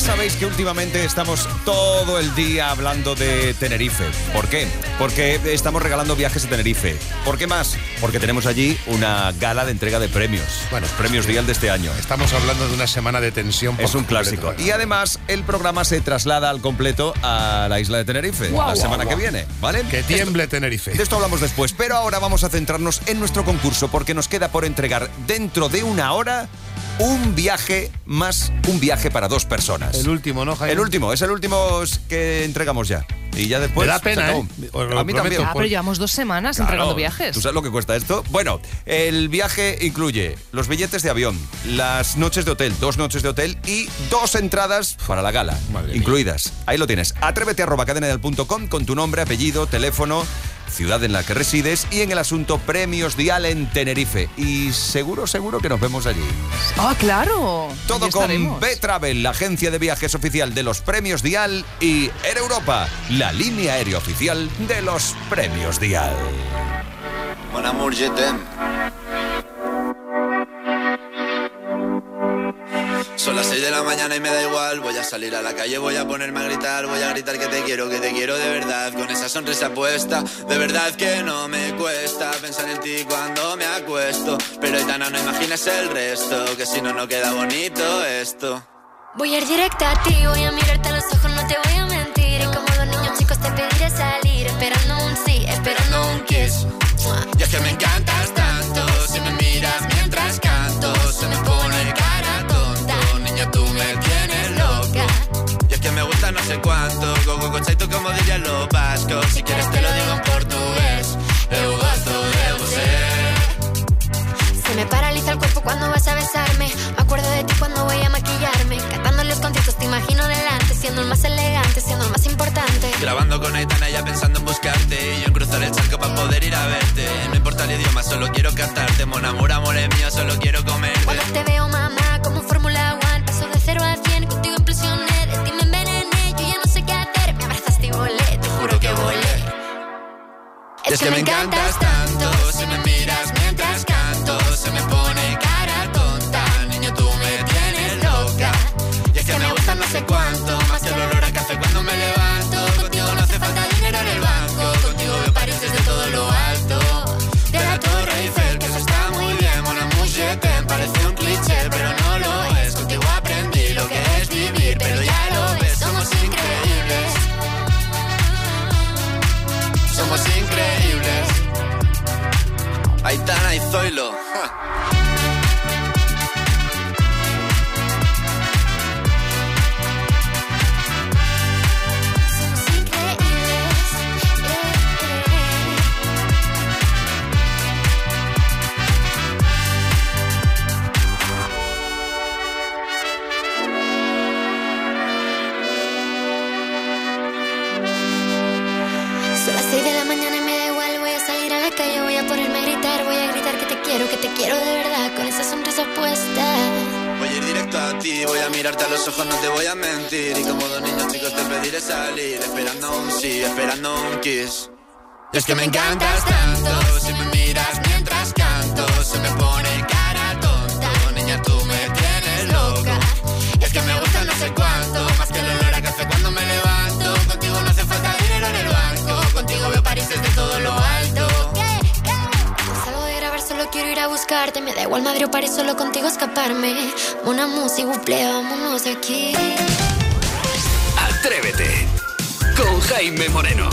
Speaker 1: sabéis que últimamente estamos todo el día hablando de Tenerife. ¿Por qué? Porque estamos regalando viajes a Tenerife. ¿Por qué más? Porque tenemos allí una gala de entrega de premios. Bueno, los premios Dial de este año.
Speaker 16: Estamos hablando de una semana de tensión.
Speaker 1: Es un clásico. Y además, el programa se traslada al completo a la isla de Tenerife
Speaker 16: Guau,
Speaker 1: la
Speaker 16: guau,
Speaker 1: semana
Speaker 16: guau.
Speaker 1: que viene, ¿vale?
Speaker 16: Que tiemble
Speaker 1: Esto-
Speaker 16: Tenerife.
Speaker 1: De esto hablamos después, pero ahora vamos a centrarnos en nuestro concurso porque nos queda por entregar dentro de una hora un viaje más, un viaje para dos personas.
Speaker 16: El último, ¿no, Jaime?
Speaker 1: El último, es el último que entregamos ya. Y ya después...
Speaker 16: Me da
Speaker 1: se
Speaker 16: pena,
Speaker 1: acabó.
Speaker 16: ¿eh? Os lo
Speaker 1: A mí
Speaker 16: prometo.
Speaker 1: también.
Speaker 4: Ah, pero llevamos dos semanas
Speaker 1: Claro,
Speaker 4: entregando viajes.
Speaker 1: ¿Tú sabes lo que cuesta esto? Bueno, el viaje incluye los billetes de avión, las noches de hotel, dos noches de hotel y dos entradas para la gala, incluidas. Ahí lo tienes. Atrévete arroba cadena dial punto com con tu nombre, apellido, teléfono, ciudad en la que resides y en el asunto Premios Dial en Tenerife. Y seguro, seguro que nos vemos allí.
Speaker 4: Ah, claro.
Speaker 1: Todo
Speaker 4: Allí
Speaker 1: con
Speaker 4: estaremos.
Speaker 1: B-Travel, la agencia de viajes oficial de los Premios Dial, y Air Europa, la línea aérea oficial de los Premios Dial.
Speaker 17: Mon amour, je t'aime. Son las seis de la mañana y me da igual. Voy a salir a la calle, voy a ponerme a gritar. Voy a gritar que te quiero, que te quiero de verdad. Con esa sonrisa puesta, de verdad que no me cuesta pensar en ti cuando me acuesto. Pero Aitana, no imaginas el resto, que si no, no queda bonito esto.
Speaker 18: Voy a ir directa a ti, voy a mirarte a los ojos, no te voy a mentir. Y como dos niños chicos te pediré salir, esperando un sí, esperando un kiss.
Speaker 17: Y es que me encantas tanto, si me miras mientras canto, se me pone cara tonta. Niña, tú me tienes loca. Y es que me gusta no sé cuánto, go go go chaito como dirían los vascos. Si quieres te lo digo en portugués, eu gosto de você.
Speaker 18: Se me paraliza el cuerpo cuando vas a besarme. Me acuerdo de ti cuando voy a maquillarme. Cantando en los conciertos te imagino delante, siendo el más elegante, siendo el más importante.
Speaker 17: Grabando con Aitana ya pensando en buscarte, y yo en cruzar el charco para poder ir a verte. No importa el idioma, solo quiero cantarte. Mon amor, amor es mío, solo quiero comerte.
Speaker 18: Cuando te veo, mamá, como Fórmula One, paso de cero a cien, contigo impresioné, de ti me envenené, yo ya no sé qué hacer, me abrazaste y volé, te juro que volé.
Speaker 17: Es que me encantas tanto, si me miras mientras canto, se me pone cara tonta. Niño, tú me tienes loca. Y es que me gusta no sé cuánto, más que el olor a café cuando me levanto. Contigo no hace falta dinero en el banco, contigo veo París desde todo lo alto. De la Torre Eiffel, que eso está muy bien. Mon amour, je t'aime, parece un cliché, pero no lo es. Contigo aprendí lo que es vivir, pero ya lo ves, somos increíbles. Somos increíbles. Aitana y Zoilo. Ja.
Speaker 18: Son las seis de la mañana y me da igual, voy a salir a la calle, voy a ponerme a gritar, voy a gritar que te quiero, que te quiero de verdad, con esa sonrisa puesta.
Speaker 17: Voy a ir directo a ti, voy a mirarte a los ojos, no te voy a mentir. Y como dos niños chicos te pediré salir, esperando un sí, esperando un kiss. Y es que me encantas tanto, si me miras mientras canto, se me pone cara tonta. Niña, tú me tienes loca. Y es que me gusta no sé cuánto, más que el olor a café cuando me levanto. Contigo no hace falta dinero en el banco, contigo veo París desde todo lo alto.
Speaker 18: Salgo de grabar, solo quiero ir a buscarte, me da igual Madrid o París, solo contigo escaparme. Una música, buple, vámonos de aquí.
Speaker 6: Atrévete con Jaime Moreno.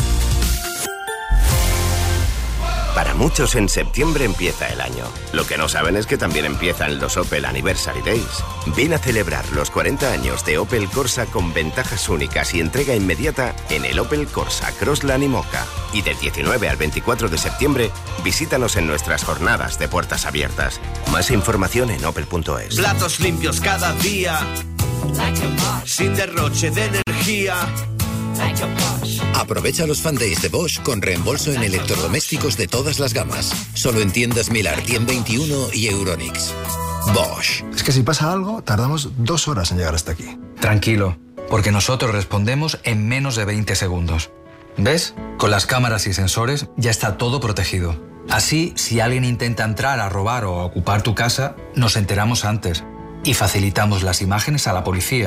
Speaker 19: Para muchos en septiembre empieza el año. Lo que no saben es que también empiezan los Opel Anniversary Days. Ven a celebrar los cuarenta años de Opel Corsa con ventajas únicas y entrega inmediata en el Opel Corsa Crossland y Mocha. Y del diecinueve al veinticuatro de septiembre, visítanos en nuestras jornadas de puertas abiertas. Más información en opel punto es.
Speaker 21: Platos limpios cada día, sin derroche de energía.
Speaker 22: Aprovecha los Fan Days de Bosch con reembolso en electrodomésticos de todas las gamas. Solo en tiendas Milar, Tien veintiuno y Euronix. Bosch.
Speaker 23: Es que si pasa algo, tardamos dos horas en llegar hasta aquí.
Speaker 24: Tranquilo, porque nosotros respondemos en menos de veinte segundos. ¿Ves? Con las cámaras y sensores ya está todo protegido. Así, si alguien intenta entrar a robar o a ocupar tu casa, nos enteramos antes y facilitamos las imágenes a la policía.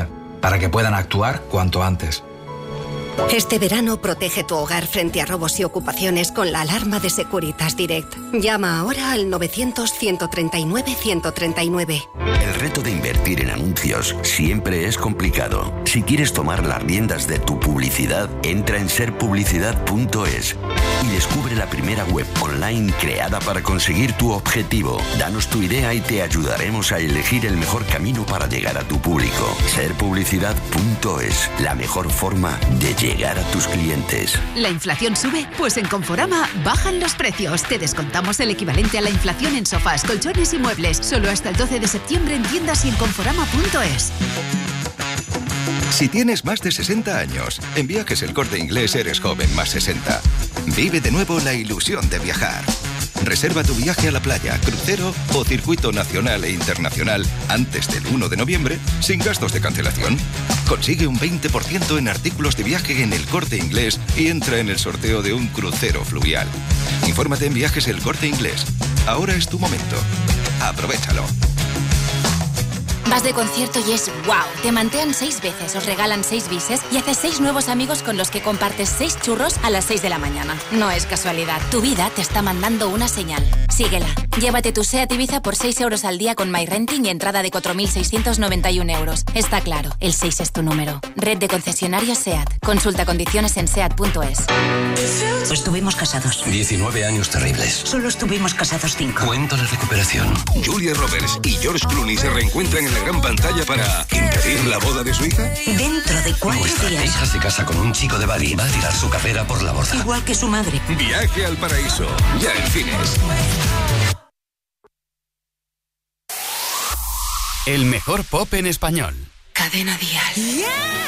Speaker 24: para que puedan actuar cuanto antes.
Speaker 3: Este verano protege tu hogar frente a robos y ocupaciones con la alarma de Securitas Direct. Llama ahora al novecientos, ciento treinta y nueve, ciento treinta y nueve.
Speaker 5: El reto de invertir en anuncios siempre es complicado. Si quieres tomar las riendas de tu publicidad, entra en ser publicidad punto es y descubre la primera web online creada para conseguir tu objetivo. Danos tu idea y te ayudaremos a elegir el mejor camino para llegar a tu público. ser publicidad punto es, la mejor forma de llegar a tus clientes.
Speaker 7: ¿La inflación sube? Pues en Conforama bajan los precios. Te descontamos el equivalente a la inflación en sofás, colchones y muebles. Solo hasta el doce de septiembre en tiendas y en conforama punto es.
Speaker 20: Si tienes más de sesenta años, en Viajes El Corte Inglés eres joven más sesenta. Vive de nuevo la ilusión de viajar. Reserva tu viaje a la playa, crucero o circuito nacional e internacional antes del uno de noviembre sin gastos de cancelación. Consigue un veinte por ciento en artículos de viaje en El Corte Inglés y entra en el sorteo de un crucero fluvial. Infórmate en Viajes El Corte Inglés. Ahora es tu momento. Aprovechalo.
Speaker 18: Vas de concierto y es wow. Te mantean seis veces, os regalan seis bises y haces seis nuevos amigos con los que compartes seis churros a las seis de la mañana. No es casualidad. Tu vida te está mandando una señal. Síguela. Llévate tu SEAT Ibiza por seis euros al día con MyRenting y entrada de cuatro mil seiscientos noventa y uno euros. Está claro, el seis es tu número. Red de concesionarios SEAT. Consulta condiciones en seat punto es.
Speaker 25: Estuvimos casados.
Speaker 26: diecinueve años terribles.
Speaker 25: Solo estuvimos casados cinco.
Speaker 26: Cuento de recuperación. Julia Roberts y George Clooney se reencuentran en la gran pantalla para impedir la boda de su hija.
Speaker 25: Dentro de cuatro
Speaker 26: Nuestra
Speaker 25: días.
Speaker 26: hija se casa con un chico de Bali. Va a tirar su carrera por la borda.
Speaker 25: Igual que su madre.
Speaker 26: Viaje al paraíso. Ya en cines.
Speaker 6: El mejor pop en español.
Speaker 7: Cadena Dial.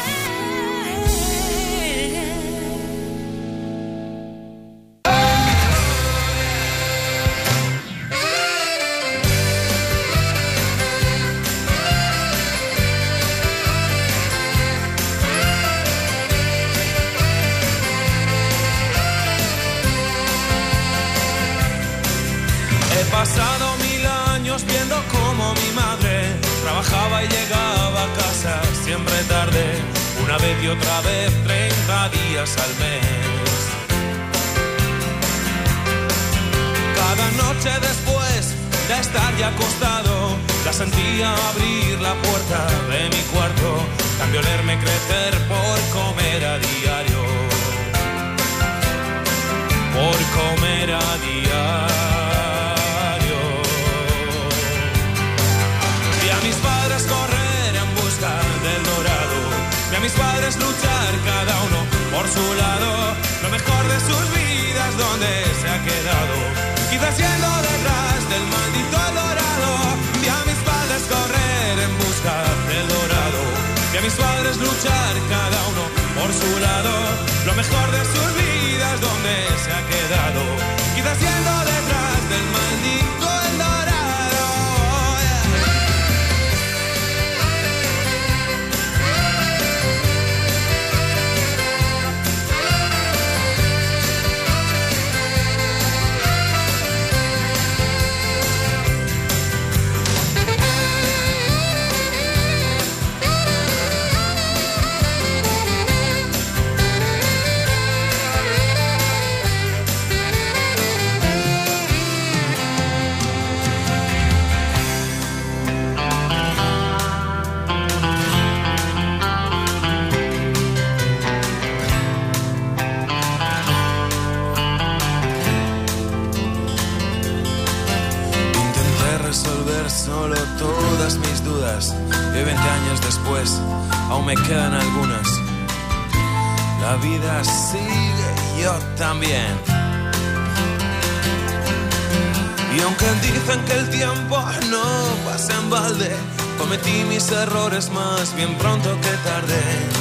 Speaker 27: He pasado mil años viendo cómo mi madre trabajaba y llegaba a casa siempre tarde, una vez y otra vez, treinta días al mes. Cada noche después de estar ya acostado, la sentía abrir la puerta de mi cuarto, cambio olerme crecer por comer a diario, por comer a diario. Mis padres correr en busca del dorado, vi a mis padres luchar cada uno por su lado, lo mejor de sus vidas donde se ha quedado, quizás yendo detrás del maldito dorado. Vi a mis padres correr en busca del dorado, vi a mis padres luchar cada uno por su lado, lo mejor de sus vidas donde se ha quedado, quizás yendo detrás del maldito el dorado. Solo todas mis dudas y veinte años después aún me quedan algunas. La vida sigue y yo también. Y aunque dicen que el tiempo no pasa en balde, cometí mis errores más bien pronto que tarde.